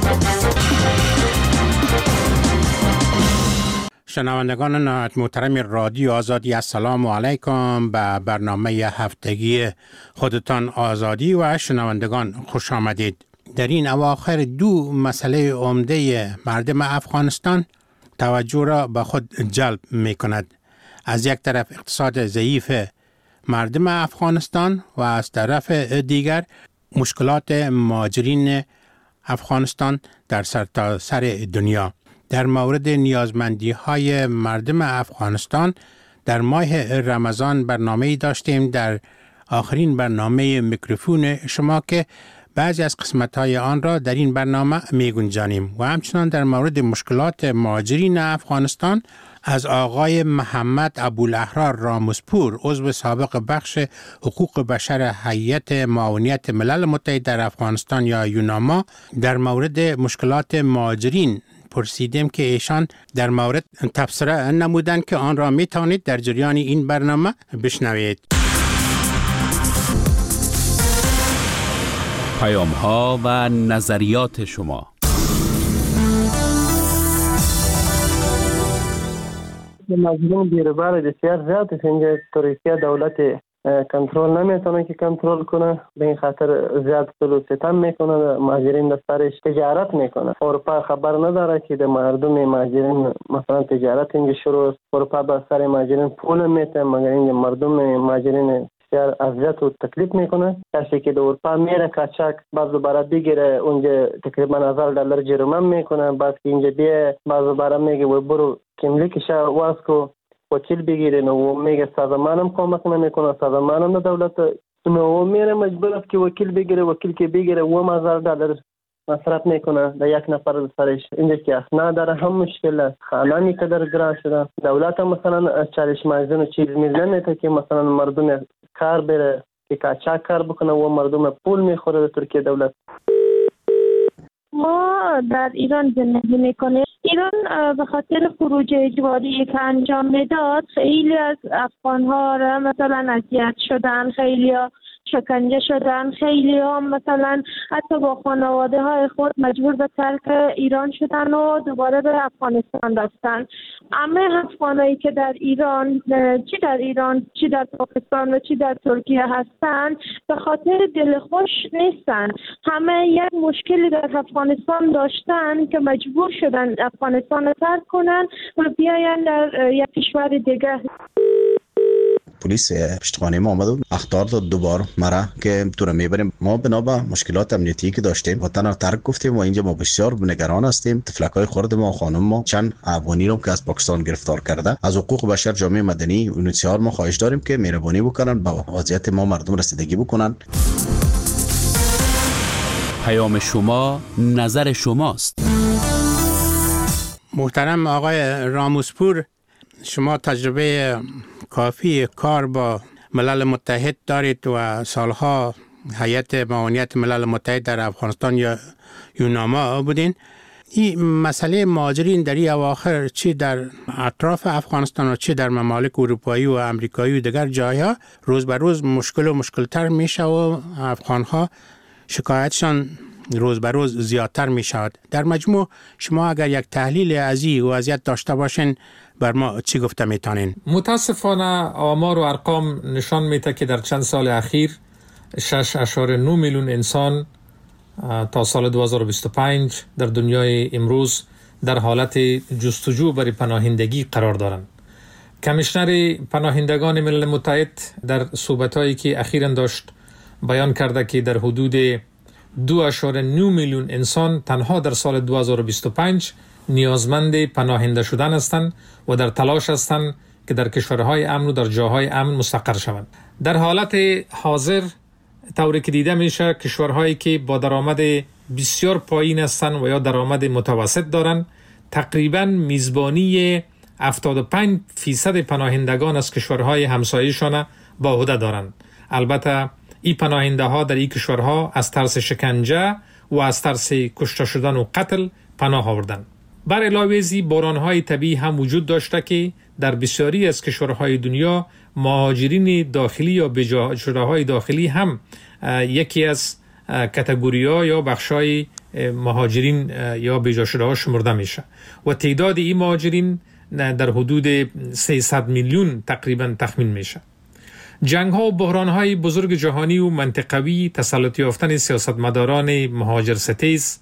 شنوندگان نهایت محترم رادیو آزادی، السلام علیکم. به برنامه هفتگی خودتان آزادی و شنوندگان خوش آمدید. در این اواخر دو مسئله عمده مردم افغانستان توجه را به خود جلب می کند. از یک طرف اقتصاد ضعیف مردم افغانستان و از طرف دیگر مشکلات مهاجرین افغانستان در سرتاسر دنیا. در مورد نیازمندی های مردم افغانستان در ماه رمضان برنامه‌ای داشتیم در آخرین برنامه میکروفون شما که بعضی از قسمت‌های آن را در این برنامه می‌گنجانیم و همچنان در مورد مشکلات مهاجرین افغانستان از آقای محمد ابوالاحرار راموسپور عضو سابق بخش حقوق بشر هیئت معاونیت ملل متحد در افغانستان یا یوناما در مورد مشکلات مهاجرین پرسیدیم که ایشان در مورد تبصره نمودند که آن را می توانید در جریان این برنامه بشنوید. پیام ها و نظریات شما. مظلوم بیروبار بسیار زیاد است. اینجا ترکیه دولت کنترل نمیتونه که کنترل کنه، به این خاطر زیاد ظلم و ستم میکنه، مهاجرین در سرش تجارت میکنه. اروپا خبر نداره که در مردم مهاجرین مثلا تجارت اینجا شروع است. اروپا به سر مهاجرین پول میته، مگر اینجا مردم مهاجرین بسیار اذیت و تکلیف میکنه. کسی که در اروپا میره کاچاک بعد دوباره بگیره اونجا تقریبا هزار دلار جریمه میکنه، بعد که اینجا بیه بعد دوباره میگه و برو کملیکش واس کو وکیل بگیرین و میگه سازمانم کمک نمیکنه، سازمانم دولت نو میره مجبور است که وکیل بگیره، وکیل که بگیره و هزار دلار مصرف میکنه در یک نفر سرش. اینجا که اخنا داره هم مشکل است، خانه قدر گران شده. دولت هم مثلا چالش مازن و چیز میز نمیته که مثلا مردم کار بره که کاچاک کار بکنه و مردم پول میخوره در ترکیه دولت. ما در ایران زندگی میکنیم. ایران به خاطر خروج اجباری که انجام میداد خیلی از افغان‌ها را مثلا اذیت شدن، خیلی شکنجه شدن، خیلی هم مثلا حتی با خانواده های خود مجبور به ترک ایران شدن و دوباره به افغانستان رفتن. همه افغانایی که در ایران، چی در ایران، چی در پاکستان و چی در ترکیه هستن، به خاطر دلخوش نیستن. همه یک مشکلی در افغانستان داشتن که مجبور شدن افغانستان رو ترک کنن و بیاین در یک کشور دیگه. پلیس پشتخانه ما آمد و اخطار داد دوبار مرا که تو رو میبریم. ما بنا به مشکلات امنیتی که داشتیم وطن رو ترک گفتیم و اینجا ما بسیار نگران هستیم. تفلکای خرد ما خانم ما چند افغانی رو که از پاکستان گرفتار کرده. از حقوق بشر، جامعه مدنی و یونیسیار ما خواهش داریم که مهربانی بکنن با وضعیت ما مردم رسیدگی بکنن. پیام شما نظر شماست. محترم آقای راموسپور، شما تجربه کافی کار با ملل متحد دارید و سالها هیئت معاونیت ملل متحد در افغانستان یا یوناما بودین. این مسئله مهاجرین در این اواخر چی در اطراف افغانستان و چی در ممالک اروپایی و امریکایی و دیگر جایها روز به روز مشکل و مشکلتر میشه و افغانها شکایتشان روز به روز زیادتر می شود. در مجموع شما اگر یک تحلیل از این وضعیت داشته باشین بر ما چی گفته میتونین؟ متاسفانه آمار و ارقام نشان میده که در چند سال اخیر شش اشاره نه میلیون انسان تا سال دو هزار و بیست و پنج در دنیای امروز در حالت جستجو برای پناهندگی قرار دارند. کمیشنر پناهندگان ملل متحد در صحبتایی که اخیراً داشت بیان کرده که در حدود دو اشاره نه میلیون انسان تنها در سال دو هزار و بیست و پنج نیازمند پناهنده شدن هستند و در تلاش هستند که در کشورهای امن و در جاهای امن مستقر شوند. در حالت حاضر طوری که دیده میشه کشورهایی که با درآمد بسیار پایین هستند و یا درآمد متوسط دارند تقریبا میزبانی هفتاد و پنج فیصد پناهندگان از کشورهای همسایه‌شان با عهده دارند. البته این پناهنده ها در این کشورها از ترس شکنجه و از ترس کشته شدن و قتل پناه آوردند. بر علاوه ازی بحران‌های طبیعی هم وجود داشته که در بسیاری از کشورهای دنیا مهاجرین داخلی یا بجا شده‌های داخلی هم یکی از کاتگوری‌ها یا بخش‌های مهاجرین یا بجا شده‌ها شمرده میشه و تعداد این مهاجرین در حدود سیصد میلیون تقریبا تخمین میشه. جنگ ها و بحران های بزرگ جهانی و منطقوی، تسلط یافتن سیاستمداران مهاجر ستیز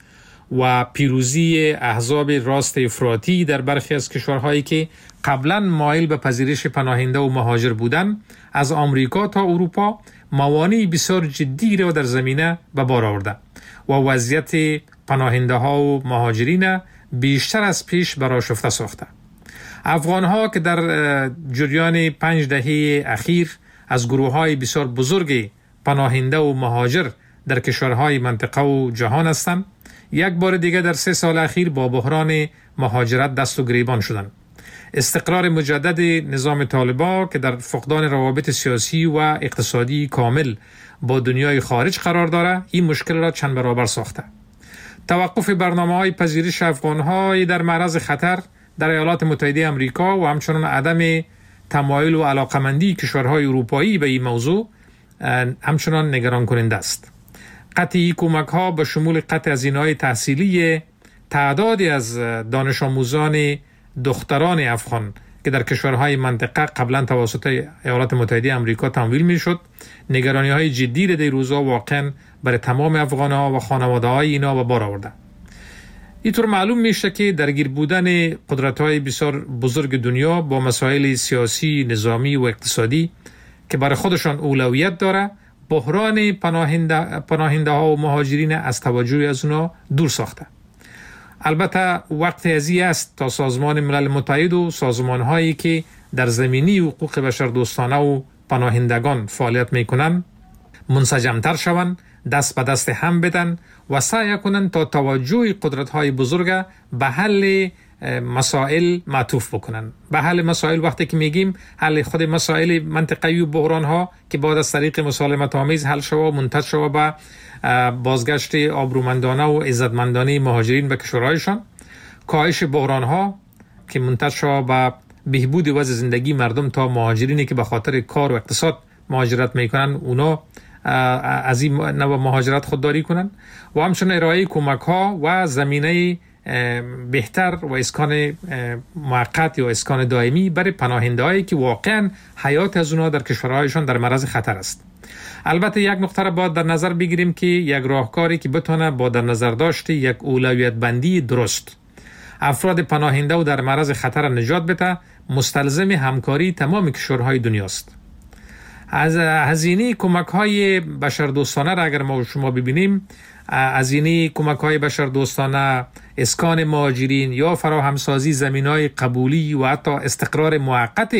و پیروزی احزاب راست افراطی در برخی از کشورهایی که قبلا مایل به پذیرش پناهنده و مهاجر بودند، از آمریکا تا اروپا موانع بسیار جدی را در زمینه به بار آورده و وضعیت پناهنده ها و مهاجرین بیشتر از پیش برآشفته ساخته. افغان ها که در جریان پنج دهه اخیر از گروه های بسیار بزرگ پناهنده و مهاجر در کشورهای منطقه و جهان هستند، یک بار دیگر در سه سال اخیر با بحران مهاجرت دست و گریبان شدند. استقرار مجدد نظام طالبان که در فقدان روابط سیاسی و اقتصادی کامل با دنیای خارج قرار دارد، این مشکل را چند برابر ساخته. توقف برنامه‌های پذیرش افغان‌های در معرض خطر در ایالات متحده آمریکا و همچنان عدم تمایل و علاقمندی کشورهای اروپایی به این موضوع همچنان نگران کننده است. قطع این کمک‌ها به شمول قطع هزینه‌های تحصیلی تعدادی از دانش آموزان دختران افغان که در کشورهای منطقه قبلا توسط ایالات متحده آمریکا تمویل میشد، نگرانی‌های جدی را در روزها واقعا برای تمام افغان‌ها و خانواده‌های اینا به بار آورده. اینطور معلوم میشه که درگیر بودن قدرت‌های بسیار بزرگ دنیا با مسائل سیاسی، نظامی و اقتصادی که برای خودشان اولویت داره، بحران پناهنده پناهنده ها و مهاجرین از توجه از اونا دور ساخته. البته وقت ازی است تا سازمان ملل متحد و سازمان هایی که در زمینه حقوق بشر دوستانه و پناهندگان فعالیت میکنند منسجمتر شوند، دست به دست هم بدن و سعی کنند تا توجه قدرت های بزرگ به حل مسائل معطوف بکنن. به حل مسائل وقتی که میگیم حل خود مسائل منطقه‌ای و بحران ها که بعد از طریق مسالمت آمیز حل شود و منتج شود به بازگشت آبرومندانه و عزتمندانه مهاجرین به کشورهایشان، کاهش بحران ها که منتج شود به بهبود وضع زندگی مردم تا مهاجرینی که به خاطر کار و اقتصاد مهاجرت میکنن اونا از این نوع مهاجرت خودداری کنن و همچنین ارائه کمک ها و زمینه بهتر و اسکان موقت یا اسکان دائمی برای پناهنده هایی که واقعا حیات از اونها در کشورهایشان در معرض خطر است. البته یک نکته را باید در نظر بگیریم که یک راهکاری که بتونه با در نظر داشت یک اولویت بندی درست افراد پناهنده و در معرض خطر نجات بده مستلزم همکاری تمام کشورهای دنیاست. از هزینه کمک های بشردوستانه را اگر ما شما ببینیم، هزینه کمک های بشردوستانه، اسکان مهاجرین یا فراهمسازی زمینهای قبولی و حتی استقرار موقت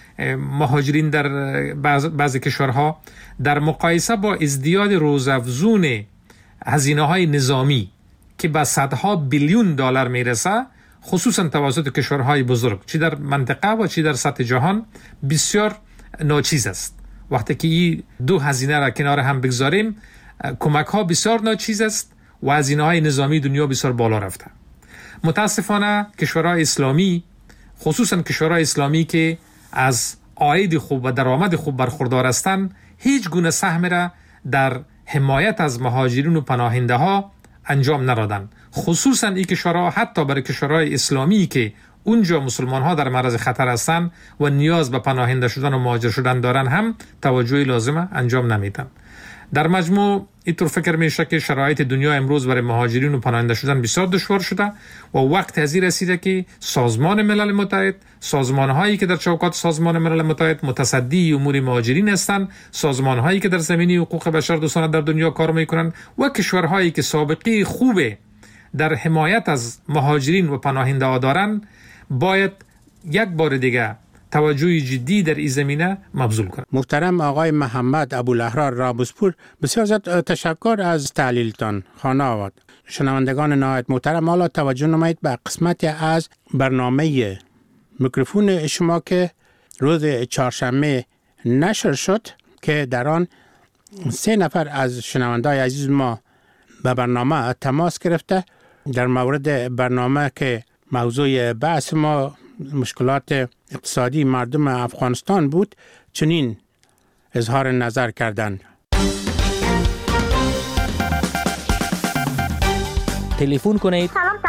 مهاجرین در بعض, بعض کشورها در مقایسه با ازدیاد روزافزون هزینه های نظامی که به صدها بیلیون دلار میرسه، خصوصا توسط کشورهای بزرگ چی در منطقه و چی در سطح جهان، بسیار ناچیز است. وقتی که این دو هزینه را کنار هم بگذاریم، کمک ها بسیار ناچیز است و هزینه های نظامی دنیا بسیار بالا رفته. متاسفانه کشورهای اسلامی، خصوصا کشورهای اسلامی که از عاید خوب و درآمد خوب برخوردار هستند، هیچ گونه سهم را در حمایت از مهاجرین و پناهنده ها انجام ندادند. خصوصا این کشورها حتی برای کشورهای اسلامی که اونجا مسلمان ها در معرض خطر هستند و نیاز به پناهنده شدن و مهاجر شدن دارن هم توجه لازمه انجام نمیدن. در مجموع اینطور فکر میشه که شرایط دنیا امروز برای مهاجرین و پناهنده شدن بسیار دشوار شده و وقت حاضر رسیده که سازمان ملل متحد، سازمان هایی که در چوکات سازمان ملل متحد متصدی امور مهاجرین هستند، سازمان هایی که در زمینه حقوق بشر دوستانه در دنیا کار میکنن و کشورهایی که سابقه خوبه در حمایت از مهاجرین و پناهنده ها دارن، باید یک بار دیگه توجه جدی در این زمینه مبذول کنند. محترم آقای محمد ابوالاحرار راموزپور، بسیار زیاد تشکر از تحلیلتان. خانه آباد. شنوندگان نهایت محترم، حالا توجه نمایید به قسمتی از برنامه میکروفون شما که روز چهارشنبه نشر شد که در آن سه نفر از شنوندای عزیز ما به برنامه تماس گرفته در مورد برنامه که موضوع بحث ما مشکلات اقتصادی مردم افغانستان بود، چنین اظهار نظر کردند. تلفن کنید. سلام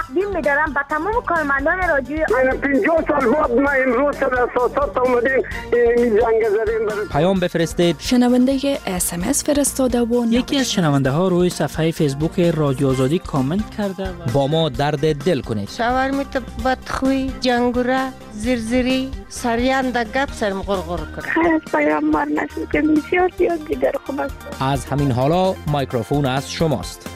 تقدیم می‌دارم به تمام کارمندان رادیو آزادی. پنجاه سال بعد ما امروز سر اساسات اومدیم این جنگ زدیم. پیام بفرستید. شنونده اس ام اس فرستاده و یکی از شنونده ها روی صفحه فیسبوک رادیو آزادی کامنت کرده و با ما درد دل کنید. شاورمیت بدخوی، جنگوره، زرزری، سریان دا گپ سرم غرغر کنه. خیر از پیام بار نشد که بسیار زیاد دیگر خوب است. از همین حالا میکروفون از شماست.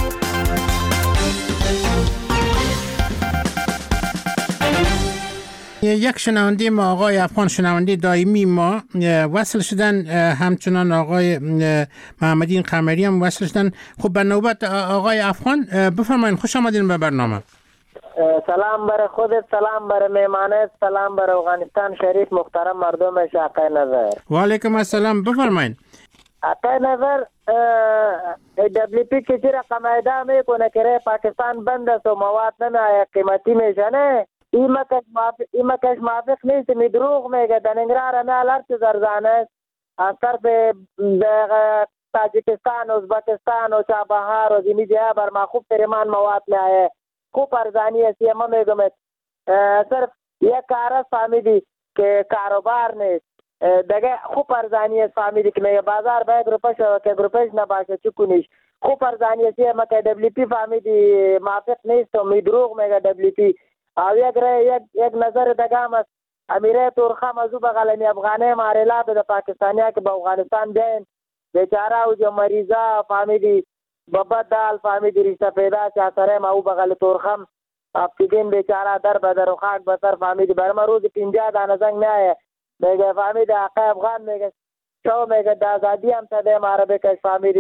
یک شنونده ما آقای افغان، شنونده دائمی ما وصل شدن، همچنان آقای محمدین قمری هم وصل شدن. خب به نوبت آقای افغان، بفرمایید، خوش آمدین به برنامه. سلام بر خودت، سلام بر میمانت، سلام بر افغانستان شریف، محترم مردم شاقه نظر. و علیکم السلام، بفرمایید. آقای نظر، دبلیو پی که چی رقم ایده میکنه که پاکستان بند است و مواد نمیآید قیمتی میشنه، این مکش موافق نیست، می دروغ میگه. در ننگرهار همه هرچه زرزانه است، از طرف تاجیکستان، ازبکستان و چابهار و زمین جهه بر ما خوب تریمان مواد میآید، خوب ارزانی است. ما میگم صرف یک کار است فهمیدی که کاروبار نیست، دیگه خوب ارزانی است فهمیدی که میگه بازار به یک روپه شد که یک روپهش نباشه چی کنیش. خوب ارزانی است ما که دبلیو پی فهمیدی موافق نیست و می دروغ میگه دبلیو پی. او یک یک یک نظر دیگه هم است، امیره تورخم از او بغل می افغانه ماریلا به پاکستانیا که به افغانستان بیاین بیچاره او جو مریضا فهمیدی بابت دال فهمیدی رشته پیدا چه سره ما او بغل تورخم افتیدین بیچاره در بدر و خاک بسر فهمیدی برما روز پینجا دانه زنگ میایه میگه فهمیدی آقای افغان میگه شو میگه د آزادی هم تده ماره بکش فهمیدی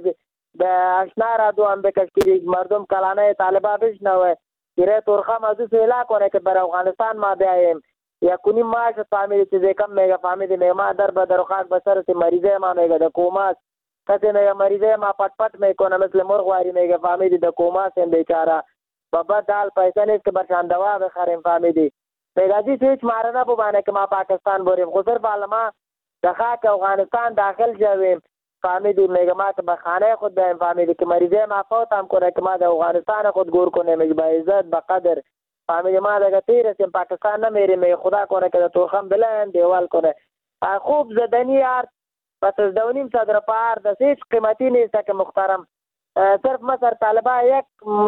به اشنا را دو هم بکش که مردم کلانه طالبا بشنوه ایره تورخم از او سویلا کنه که بر افغانستان ما بیاییم یا کنیم ماش فهمیدی چیزی کم میگه فهمیدی میگه ما در بدر و خاک بسر سی مریضه ما میگه د کوماس کسی میگه مریضه ما پت پت میکنه مثل مرغواری میگه فهمیدی د کوماس هم بیچاره بابا دال پیسه نیست که برشان دوا بخریم فهمیدی میگه ازی تو هیچ ماره نبوبانه که ما پاکستان بریم خود صرف حالا ما د خاک افغانستان داخل جویم فهمیدی میگه ما که به خانه خود بیایم فهمیدی که مریضه ما فوت هم کنه که ما د افغانستان خود گور کنه میگه با عزت با قدر فهمیدی ما دیگه تیرسیم پاکستان نمیریم میگه خدا کنه که د تورخم بلند دیوال کنه خوب زدنی یار پس از دونیم صدر پار د هیچ قیمتی نیست که محترم صرف ما سر طالبا یک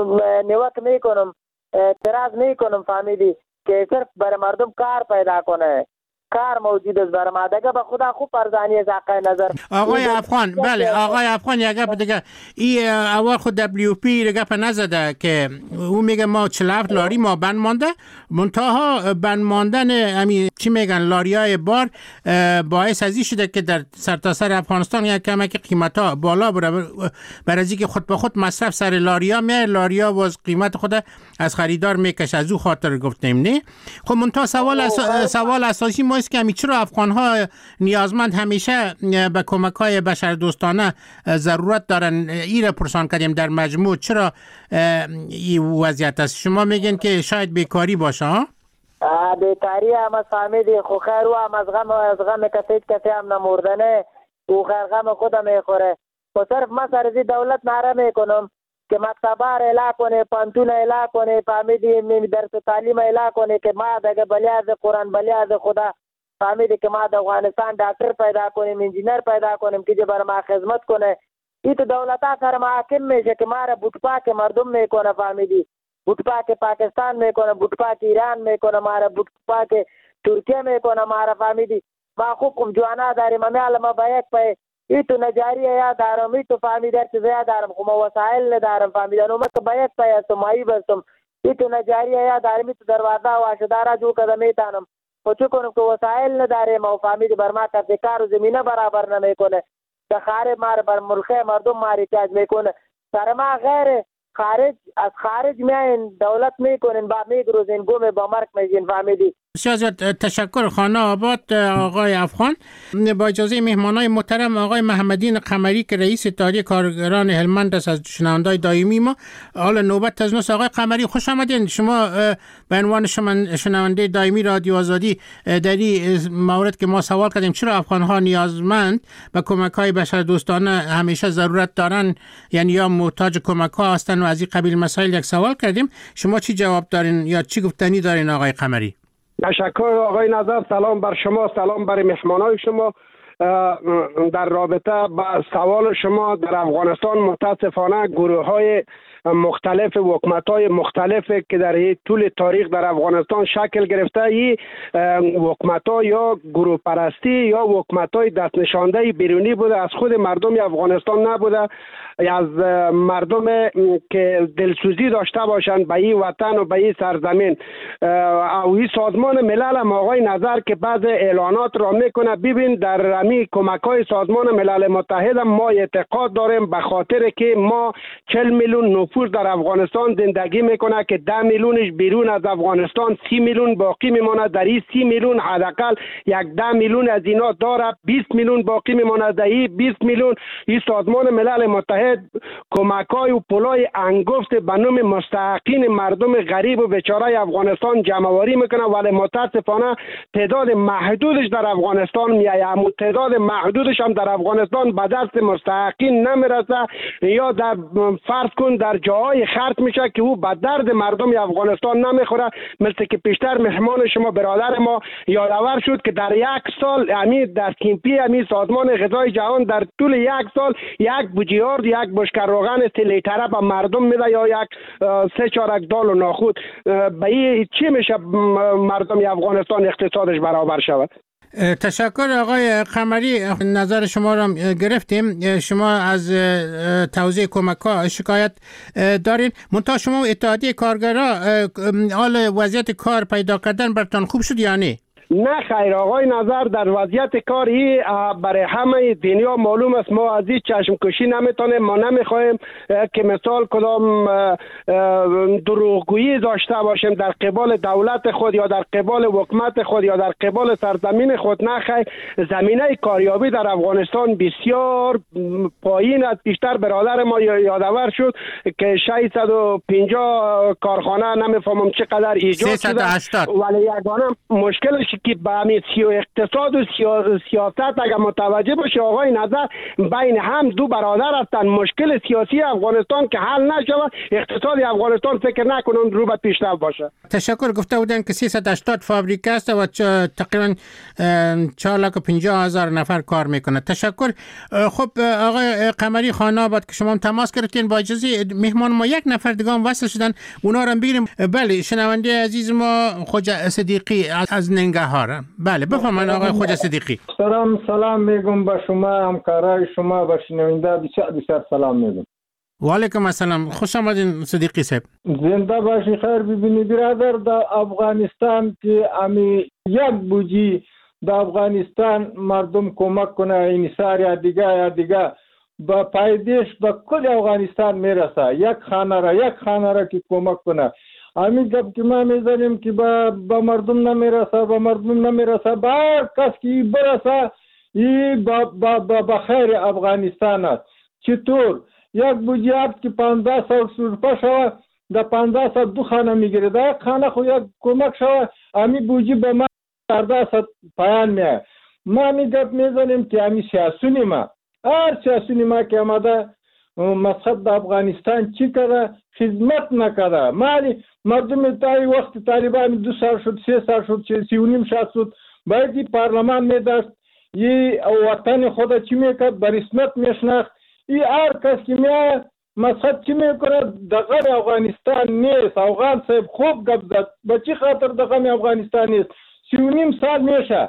نیوک میکنم اعتراض میکنم فهمیدی که صرف برای مردم کار پیدا کنه کار موجود است برای ما دیگه به خدا خوب ارزانی است آقای نظر. آقای افغان بله آقای افغان یک گپ دیگه ای اول خود دبلیو پی گپ نزده که او میگه ما چهل و هفت لاری ما بند مانده منتها بند ماندن امی چی میگن لاریای بار باعث ازی شده که در سرتاسر سر افغانستان یک کمک قیمتا بالا بره برای از اینکه خود به خود مصرف سر لاریا میای لاریا باز قیمت خود از خریدار میکشه از او خاطر گفتیم نه. خب منتها سوال اس... سوال اساسی ما است که همی چرا افغان ها نیازمند همیشه به کمک های بشر دوستانه ضرورت دارن ایره پرسان کردیم در مجموع چرا این وضعیت است؟ شما میگین که شاید بیکاری باشه ها؟ بیکاری هم از فهمیدی خو خیر و هم از غم از غم کسی کسی هم نموردنه او خیر غم خودم میخوره و صرف ما سرزی دولت نعره میکنم که مکتبار اعلا کنه پانتون اعلا کنه فهمیدی درس تعلیم اعلا کنه که ما دیگه بلیاز قرآن بلیاز خدا فهمیدی که ما د افغانستان ډاکټر پیدا کنیم انجینر پیدا کنیم که بر ما خدمت کنه این تو دولت ها سر محاکم میشه که ما را بوتپاک مردم میکنه فهمیدی بوتپاک پاکستان میکنه بوتپاک ایران میکنه ما را بوتپاک ترکیه میکنه ما را فهمیدی ما خوب خوب جوانا داریم همه علما با یک پای این تو نجاری یا دارم این تو فهمیدی هر چیزی دارم خب وسایل ندارم فهمیدی نومه که با یک پای هستم مایی بستم این تو نجاری یا دارم این تو دروازه و آشدارا جو کده میتانم و چه کنم که وسایل نداریم و فهمیدی بر ما کسی کار و زمینه برابر نمیکنه که خارج مار بر ملخه مردم ماری تاج میکنه سر ما غیر خارج از خارج میاین دولت میکنین با میگروزین گوم با مرک میگین فهمیدی بسیار زیاد تشکر. خانه آباد آقای افغان. با اجازه مهمانای محترم آقای محمدین قمری که رئیس اتحادیه کارگران هلمند است از شنوندای دائمی ما، حالا نوبت از نوست. آقای قمری خوش آمدین. شما به عنوان شنونده دائمی رادیو آزادی در این مورد که ما سوال کردیم چرا افغان‌ها نیازمند به کمک‌های بشردوستانه همیشه ضرورت دارن، یعنی یا محتاج کمک‌ها هستن و از این قبیل مسائل یک سوال کردیم، شما چی جواب دارین یا چی گفتنی دارین آقای قمری؟ تشکر آقای نظر. سلام بر شما، سلام بر مهمانای شما. در رابطه با سوال شما، در افغانستان متاسفانه گروه های مختلف، حکومت های مختلف که در طول تاریخ در افغانستان شکل گرفته، این حکومت ها یا گروه پرستی یا حکومت های دست نشانده بیرونی بوده، از خود مردم افغانستان نبوده، از مردم که دلسوزی داشته باشند به این وطن و به این سرزمین. او این سازمان ملل هم آقای نظر که بعض اعلانات را میکنه، ببین در امی کمک های سازمان ملل متحد ما اعتقاد داریم به خاطر که ما چهل میلیون نفوس در افغانستان زندگی میکنه که ده میلیونش بیرون از افغانستان، سی میلیون باقی میمونه. در این سی میلیون حداقل یک ده میلیون از اینا داره، بیست میلیون باقی میمونه. در این بیست میلیون این سازمان ملل متحد کمک‌های و پولای انگفت به نام مستحقین مردم غریب و بیچاره افغانستان جمع‌آوری میکنه، ولی متاسفانه تعداد محدودش در افغانستان میایه. اما تعداد محدودش هم در افغانستان به دست مستحقین نمیرسه، یا در فرض کن در جاهای خرج میشه که او به درد مردم افغانستان نمیخوره. مثل که پیشتر مهمان شما برادر ما یادآور شد که در یک سال امی در کیمپی امی سازمان غذای جهان در طول یک سال یک بوجیارد یک بشکر روغن سی لیتره به مردم میده یا یک سه چارک دال و ناخود. به این چی میشه مردم افغانستان اقتصادش برابر شود؟ تشکر آقای قمری. نظر شما را گرفتیم. شما از توزیع کمک ها شکایت دارین، منتها شما اتحادیه کارگرها حال وضعیت کار پیدا کردن برتان خوب شد یا نه؟ نه خیر آقای نظر، در وضعیت کاری برای همه دنیا معلوم است. ما از این چشم کشی نمیتونیم، ما نمیخوایم که مثال کدام دروغگویی داشته باشیم در قبال دولت خود یا در قبال حکومت خود یا در قبال سرزمین خود. نه خیر، زمینه کاریابی در افغانستان بسیار پایین است. بیشتر برادر ما یادآور شد که ششصد و پنجاه کارخانه نمیفهمم چقدر ایجاد شده، ولی یگانه مشکلش که به همین سی و اقتصاد و سیاست اگر متوجه باشه آقای نظر، بین هم دو برادر هستند. مشکل سیاسی افغانستان که حل نشود، اقتصاد افغانستان فکر نکنم رو به پیشرفت باشه. تشکر. گفته بودن که سیصد و هشتاد فابریکه است و تقریبا چهار لاک و پنجاه هزار نفر کار میکنه. تشکر. خب آقای قمری خانه آباد که شما تماس گرفتین، با اجازه مهمان ما یک نفر دیگه هم وصل شدن، اونا رو بگیریم. بله، شنونده عزیز ما خواجه صدیقی از ننگرهار. بله بفرمایید آقای خواجه صدیقی. سلام سلام میگم به شما، همکارای شما و شنونده بسیار بسیار سلام میگم. و علیکم السلام. خوش آمدین صدیقی صاحب. زنده باشی. خیر ببینید برادر، در افغانستان که امی یک بوجی در افغانستان مردم کمک کنه، این سر یا دیگه یا دیگه با پایدش به کل افغانستان میرسه. یک خانه را یک خانه را که کمک کنه، همین گپ که ما میزنیم که با, با مردم نمیرسه، با مردم نمیرسه، با هر کس که برسه این با, با, با, با خیر افغانستان است. چطور؟ یک بوجیارد که پانزده سال سرپا شوه، در پانزده سال دو خانه میگیره، در یک خانه خو یک کمک شوه، همین بوجی به ما چهارده سال پایان میه. ما همین گپ میزنیم که همین سیاسونی ما، هر سیاسونی ما که آمده مسخط در افغانستان چی کرده؟ خدمت نکرده. مالی مردم تایی وقت طالبان دو سال شد، سه سال شد، سی و نیم سال شد، باید این پارلمان میداشت، این وطن خود چی میکرد؟ به رسمیت میشناخت. این هر کس که میاد مسخط چی میکنه؟ دغم افغانستان نیست. افغان صاحب خوب گپ زد، به چی خاطر دغم افغانستان نیست؟ سی و نیم سال میشه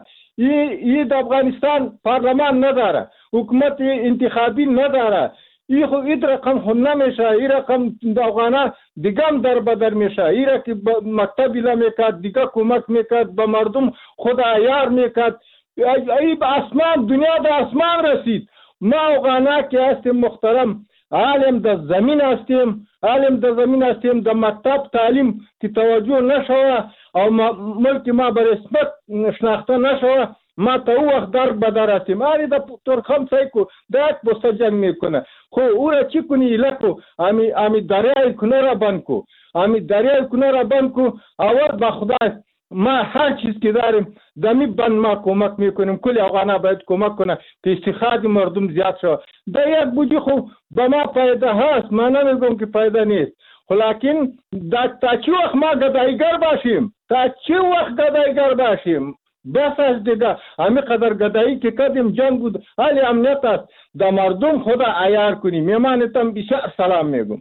این افغانستان پارلمان نداره، حکومت انتخابی نداره. این خو این رقم خود نمیشه. این رقم افغانه دیگه هم در بدر میشه. این را که مکتبی میکرد، دیگه کمک میکرد، به مردم خود عیار میکرد. این به اسمان، دنیا به اسمان رسید. ما افغانه که هستیم محترم، عالم در زمین هستیم، عالم در زمین هستیم، در مکتب تعلیم که توجه نشوه او ملک ما به رسمت شناخته نشوه، ما تا او وقت در بدر هستیم. آری در ترخم سعی کو در یک بسته جنگ میکنه، خو او را چی کنی ایلکو امی, امی دریای کنه را بند کو، امی دریای کنه را بند کو. اول با خدای ما هر چیز که داریم دمی بند ما کمک میکنیم، کلی افغانا باید کمک کنه که استخراج مردم زیاد شد. در یک بودی خو به ما پیدا هست، ما نمیگم که پیدا نیست، لیکن تا چی وقت ما گدایگر باشیم، تا چی وقت گدایگر باشیم بس از دیگه همی قدر گدایی که کردیم جنگ بود، حالی امنیت است، در مردم خدا عیار کنیم. میمانتم بسیار سلام میگم.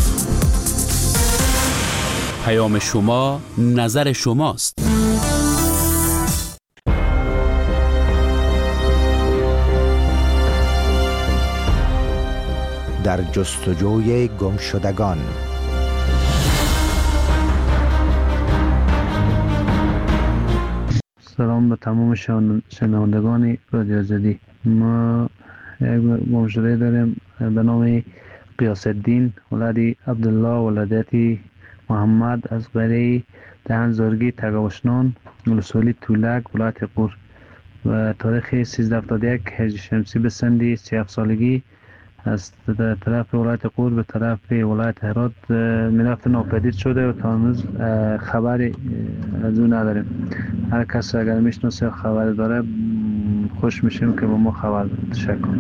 پیام شما نظر شماست. در جستجوی گمشدگان. سلام به تمام شنوندگان رادیو آزادی. ما یک گمشده داریم به نام قیاس الدین ولدی عبدالله ولادتی محمد از قریه دهن زارگی تگاوشنان ولسوالی تولک ولایت قور و تاریخ سیزده هفتاد و یک هجری شمسی به سندی سی و هفت سالگی از طرف ولایت قور به طرف ولایت هرات میرفت ناپدید شده و تا هنوز خبری از اون نداریم. هر کس اگر میشناسه خبر داره خوش میشیم که با ما خبر بده. تشکر.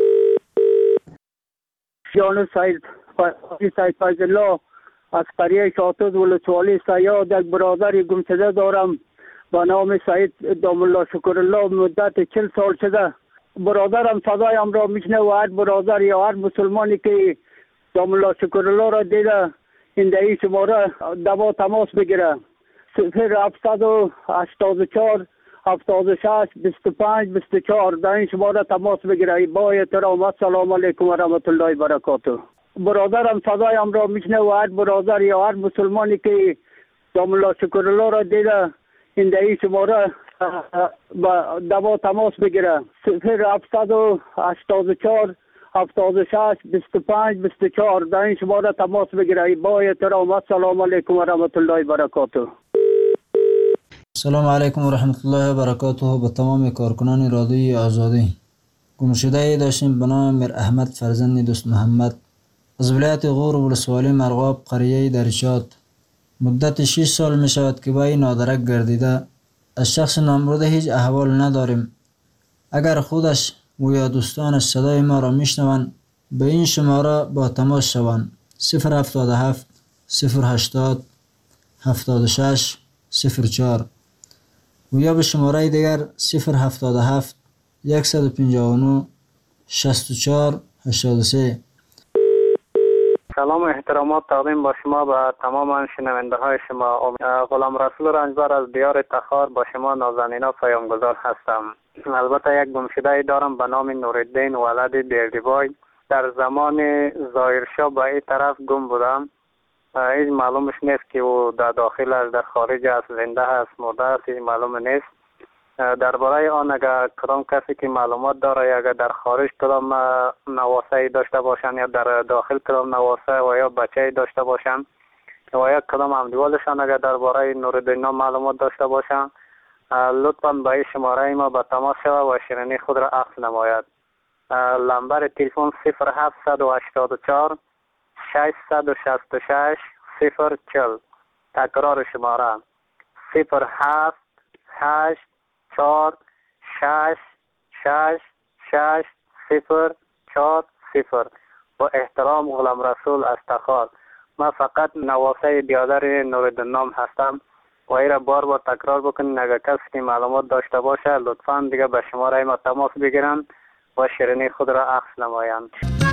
جان سعید سعید فیض الله از قریه شاتوز ولسوالی سیاد یک برادری گمشده دارم با نام سعید دام الله شکر الله. مدت چل سال شده برادرم صدایم را میشنه و هر برادر یا هر مسلمانی که دام الله شکر الله را دیده این دهی شماره دوا تماس بگیره. صفر هفتصد و هشتاد و چهار هفتاد و شش بیست و پنج بیست و چهار در این شماره تماس بگیره. با احترام السلام علیکم و رحمت الله و برکاته. برادرم صدایم را میشنه و هر برادر یا هر مسلمانی که دام الله شکر الله را دیده این دهی شماره با دوا تماس بگیره. صفر هفتصد و هشتاد و چهار هفتاد و شش بیست و پنج بیست و چهار در این شماره تماس بگیره. با احترام السلام علیکم و رحمت الله و برکاته. سلام علیکم و رحمت الله و برکاته. به تمام کارکنان رادیوی آزادی. گمشده داشتیم به نام میر احمد فرزند دوست محمد از ولایت غور ولسوالی مرغاب قریه درشات. مدت شش سال می شود که با این نادرک گردیده. از شخص نامبرده هیچ احوال نداریم. اگر خودش و یا دوستانش صدای ما را میشنوند به این شماره با تماس شوند. صفر هفتاد و هفت صفر هشتاد هفتاد و شش صفر چهار و یا به شماره دیگر صفر هفتاد و هفت صد و پنجاه و نه شصت و چهار هشتاد و سه. سلام و احترامات تقدیم با شما به تمام شنونده های شما. غلام رسول رنجبر از دیار تخار با شما نازنینا پیامگذار هستم. البته یک گمشده دارم به نام نورالدین ولد بیردیبای. در زمان ظاهرشاه به این طرف گم بودم. هیچ معلومش نیست که او در داخل است در خارج است، زنده است مرده است، هیچ معلوم نیست. درباره آن اگر کدام کسی که معلومات داره یا اگر در خارج کدام نواسه داشته باشند یا در داخل کدام نواسه و یا بچه داشته باشند و یا کدام همدیوالشان اگر درباره نورالدین معلومات داشته باشند لطفاً به این شماره ما به تماس شود و شیرینی خود را عکس نماید. لمبر تلفن صفر هفتصد و هشتاد و چهار ششصد و شصت و شش صفر چهل. تکرار شماره صفر هفت هشت چهار شش شش شش صفر چهار صفر. با احترام غلام رسول از تخار. من فقط نواسه بیادر نورالدین نام هستم و ای را بار بار تکرار بکنین. اگر کسی که معلومات داشته باشه لطفاً دیگه به شماره ما تماس بگیرن و شیرینی خود را عکس نمایند.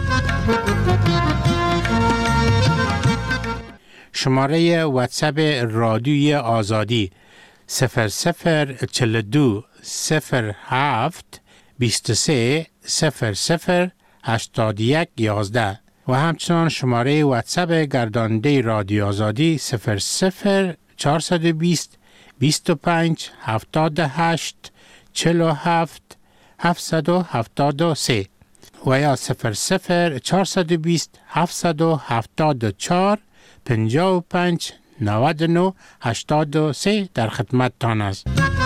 شماره واتساپ رادیوی آزادی صفر صفر چهل و دو صفر هفت بیست و سه صفر صفر هشتاد و یک یازده و همچنان شماره واتساپ گرداننده رادیو آزادی صفر صفر چهارصد و بیست بیست و پنج هفتاد و هشت چهل و هفت هفتصد و هفتاد و سه. و یا صفر صفر چهارصد و بیست هفتصد و هفتاد و چهار پنجاه و پنج نود و نه هشتاد و سه در خدمت تان است.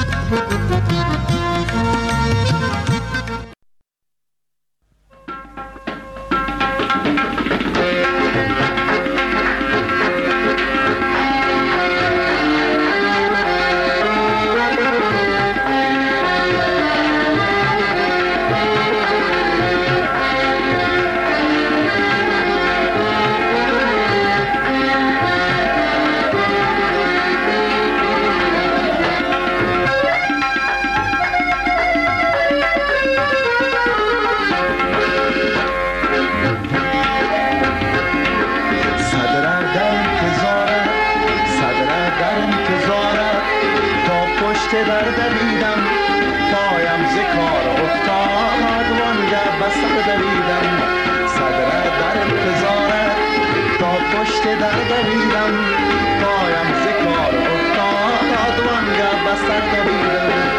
در دویدم پایم ز کار افتاد وانگه بسر دویدم صدر در انتظارت تا پشت در دویدم پایم ز کار افتاد وانگه بسر دویدم